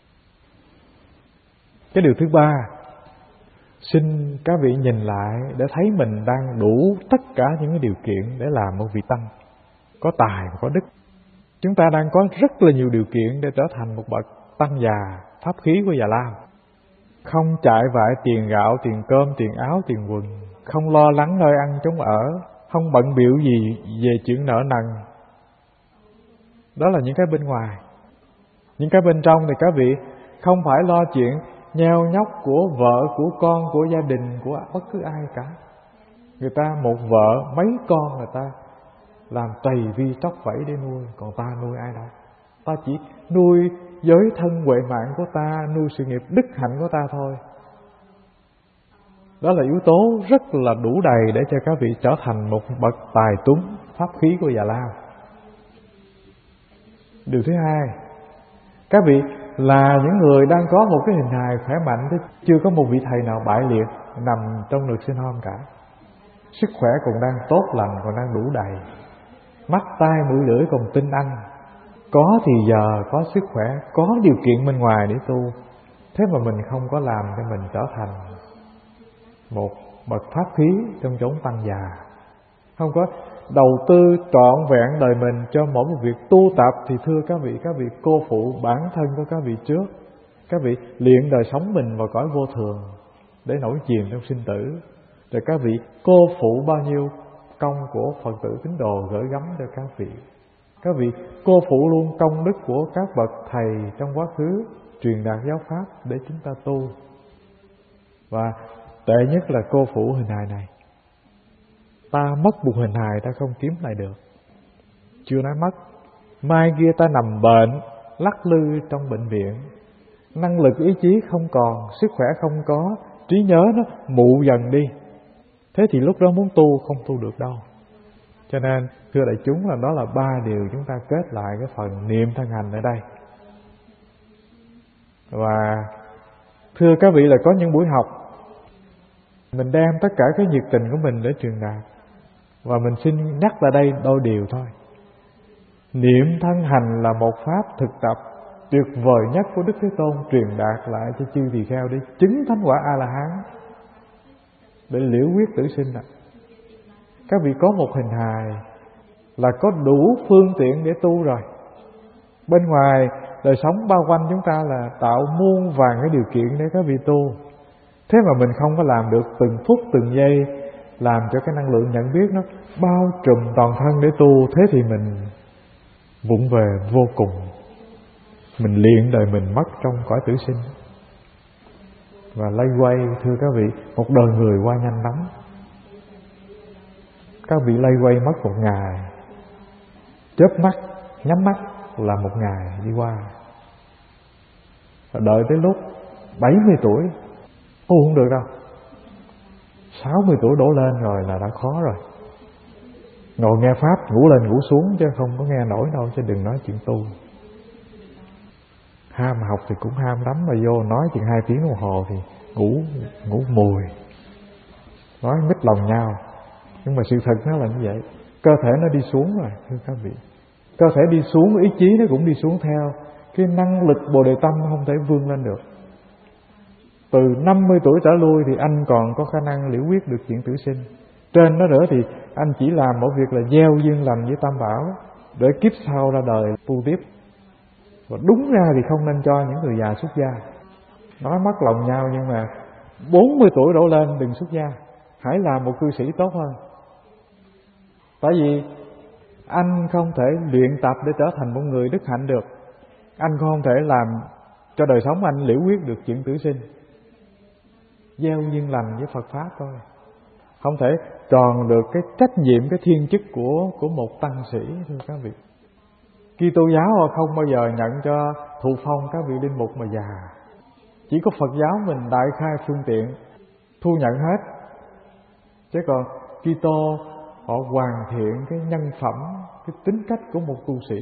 Cái điều thứ ba, xin các vị nhìn lại để thấy mình đang đủ tất cả những cái điều kiện để làm một vị tăng có tài và có đức. Chúng ta đang có rất là nhiều điều kiện để trở thành một bậc tăng già, pháp khí của Già Lam. Không chạy vại tiền gạo, tiền cơm, tiền áo, tiền quần, không lo lắng nơi ăn chốn ở, không bận bịu gì về chuyện nợ nần. Đó là những cái bên ngoài. Những cái bên trong thì các vị không phải lo chuyện nheo nhóc của vợ, của con, của gia đình, của bất cứ ai cả. Người ta một vợ, mấy con người ta làm tùy vi tróc vẫy để nuôi. Còn ta nuôi ai đâu. Ta chỉ nuôi giới thân huệ mạng của ta, nuôi sự nghiệp đức hạnh của ta thôi. Đó là yếu tố rất là đủ đầy để cho các vị trở thành một bậc tài tuấn, pháp khí của Già Lam. Điều thứ hai, các vị là những người đang có một cái hình hài khỏe mạnh, chứ chưa có một vị thầy nào bại liệt nằm trong lượt sinh hôn cả. Sức khỏe còn đang tốt lành, còn đang đủ đầy, mắt tai mũi lưỡi còn tinh anh, có thì giờ, có sức khỏe, có điều kiện bên ngoài để tu. Thế mà mình không có làm cho mình trở thành một bậc pháp khí trong chốn tăng già, không có đầu tư trọn vẹn đời mình cho mỗi một việc tu tập, thì thưa các vị cô phụ bản thân của các vị trước. Các vị luyện đời sống mình vào cõi vô thường để nổi chìm trong sinh tử, rồi các vị cô phụ bao nhiêu công của Phật tử tín đồ gửi gắm cho các vị. Các vị cô phụ luôn công đức của các bậc thầy trong quá khứ truyền đạt giáo pháp để chúng ta tu. Và tệ nhất là cô phụ hình hài này. Ta mất một hình hài ta không kiếm lại được. Chưa nói mất, mai kia ta nằm bệnh, lắc lư trong bệnh viện, năng lực ý chí không còn, sức khỏe không có, trí nhớ nó mụ dần đi. Thế thì lúc đó muốn tu không tu được đâu. Cho nên Thưa đại chúng, là đó là 3 điều chúng ta kết lại cái phần niệm thân hành ở đây. Và thưa các vị, là có những buổi học mình đem tất cả cái nhiệt tình của mình để truyền đạt. Và mình xin nhắc lại đây đôi điều thôi. Niệm thân hành là một pháp thực tập tuyệt vời nhất của Đức Thế Tôn truyền đạt lại cho chư tỳ kheo để chứng thánh quả A-la-hán, để liễu quyết tử sinh. Các vị có một hình hài là có đủ phương tiện để tu rồi. Bên ngoài đời sống bao quanh chúng ta là tạo muôn vàn cái điều kiện để các vị tu. Thế mà mình không có làm được từng phút từng giây, làm cho cái năng lượng nhận biết nó bao trùm toàn thân để tu. Thế thì mình vụng về vô cùng. Mình luyện đời mình mất trong cõi tử sinh. Và lây quay, thưa các vị, một đời người qua nhanh lắm. Các vị lây quay mất một ngày, chớp mắt, nhắm mắt là một ngày đi qua. Và đợi tới lúc 70 tuổi tu không được đâu, 60 tuổi đổ lên rồi là đã khó rồi. Ngồi nghe pháp ngủ lên ngủ xuống chứ không có nghe nổi đâu, chứ đừng nói chuyện tu. Ham học thì cũng ham lắm, mà vô nói chừng 2 tiếng đồng hồ thì ngủ mùi, nói mít lòng nhau. Nhưng mà sự thật nó là như vậy. Cơ thể nó đi xuống rồi, thưa các vị. Cơ thể đi xuống, ý chí nó cũng đi xuống theo. Cái năng lực Bồ Đề Tâm không thể vươn lên được. Từ 50 tuổi trở lui thì anh còn có khả năng liễu quyết được chuyện tử sinh. Trên đó nữa thì anh chỉ làm một việc là gieo duyên lành với Tam Bảo, để kiếp sau ra đời tu tiếp. Và đúng ra thì không nên cho những người già xuất gia. Nói mất lòng nhau, nhưng mà 40 tuổi đổ lên đừng xuất gia. Hãy làm một cư sĩ tốt hơn. Tại vì anh không thể luyện tập để trở thành một người đức hạnh được. Anh không thể làm cho đời sống anh liễu quyết được chuyện tử sinh. Gieo duyên lành với Phật Pháp thôi. Không thể tròn được cái trách nhiệm, cái thiên chức của một tăng sĩ, thưa các vị. Kitô giáo không bao giờ nhận cho thụ phong các vị linh mục mà già. Chỉ có Phật giáo mình đại khai phương tiện thu nhận hết. Chứ còn Kitô họ hoàn thiện cái nhân phẩm, cái tính cách của một tu sĩ.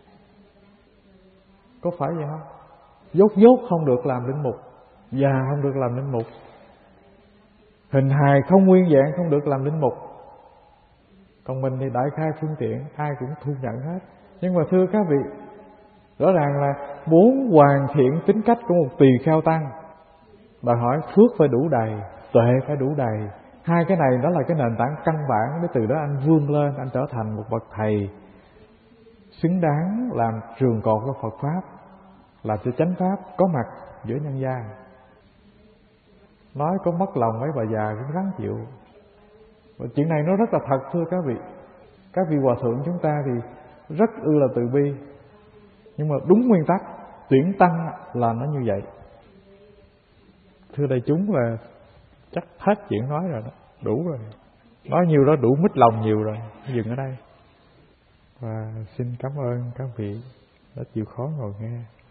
Có phải vậy không? Dốt không được làm linh mục, già không được làm linh mục, hình hài không nguyên vẹn không được làm linh mục. Còn mình thì đại khai phương tiện, ai cũng thu nhận hết. Nhưng mà thưa các vị, rõ ràng là muốn hoàn thiện tính cách của một tỳ kheo tăng, đòi hỏi phước phải đủ đầy, tuệ phải đủ đầy. Hai cái này đó là cái nền tảng căn bản để từ đó anh vươn lên, anh trở thành một bậc thầy xứng đáng làm trường cột của Phật Pháp, làm cho chánh Pháp có mặt giữa nhân gian. Nói có mất lòng mấy bà già cũng ráng chịu. Và chuyện này nó rất là thật, thưa các vị. Các vị hòa thượng chúng ta thì rất là từ bi. Nhưng mà đúng nguyên tắc tuyển tăng là nó như vậy. Thưa đại chúng, là chắc hết chuyện nói rồi đó, đủ rồi. Nói nhiều đó đủ mít lòng nhiều rồi, dừng ở đây. Và xin cảm ơn các vị đã chịu khó ngồi nghe.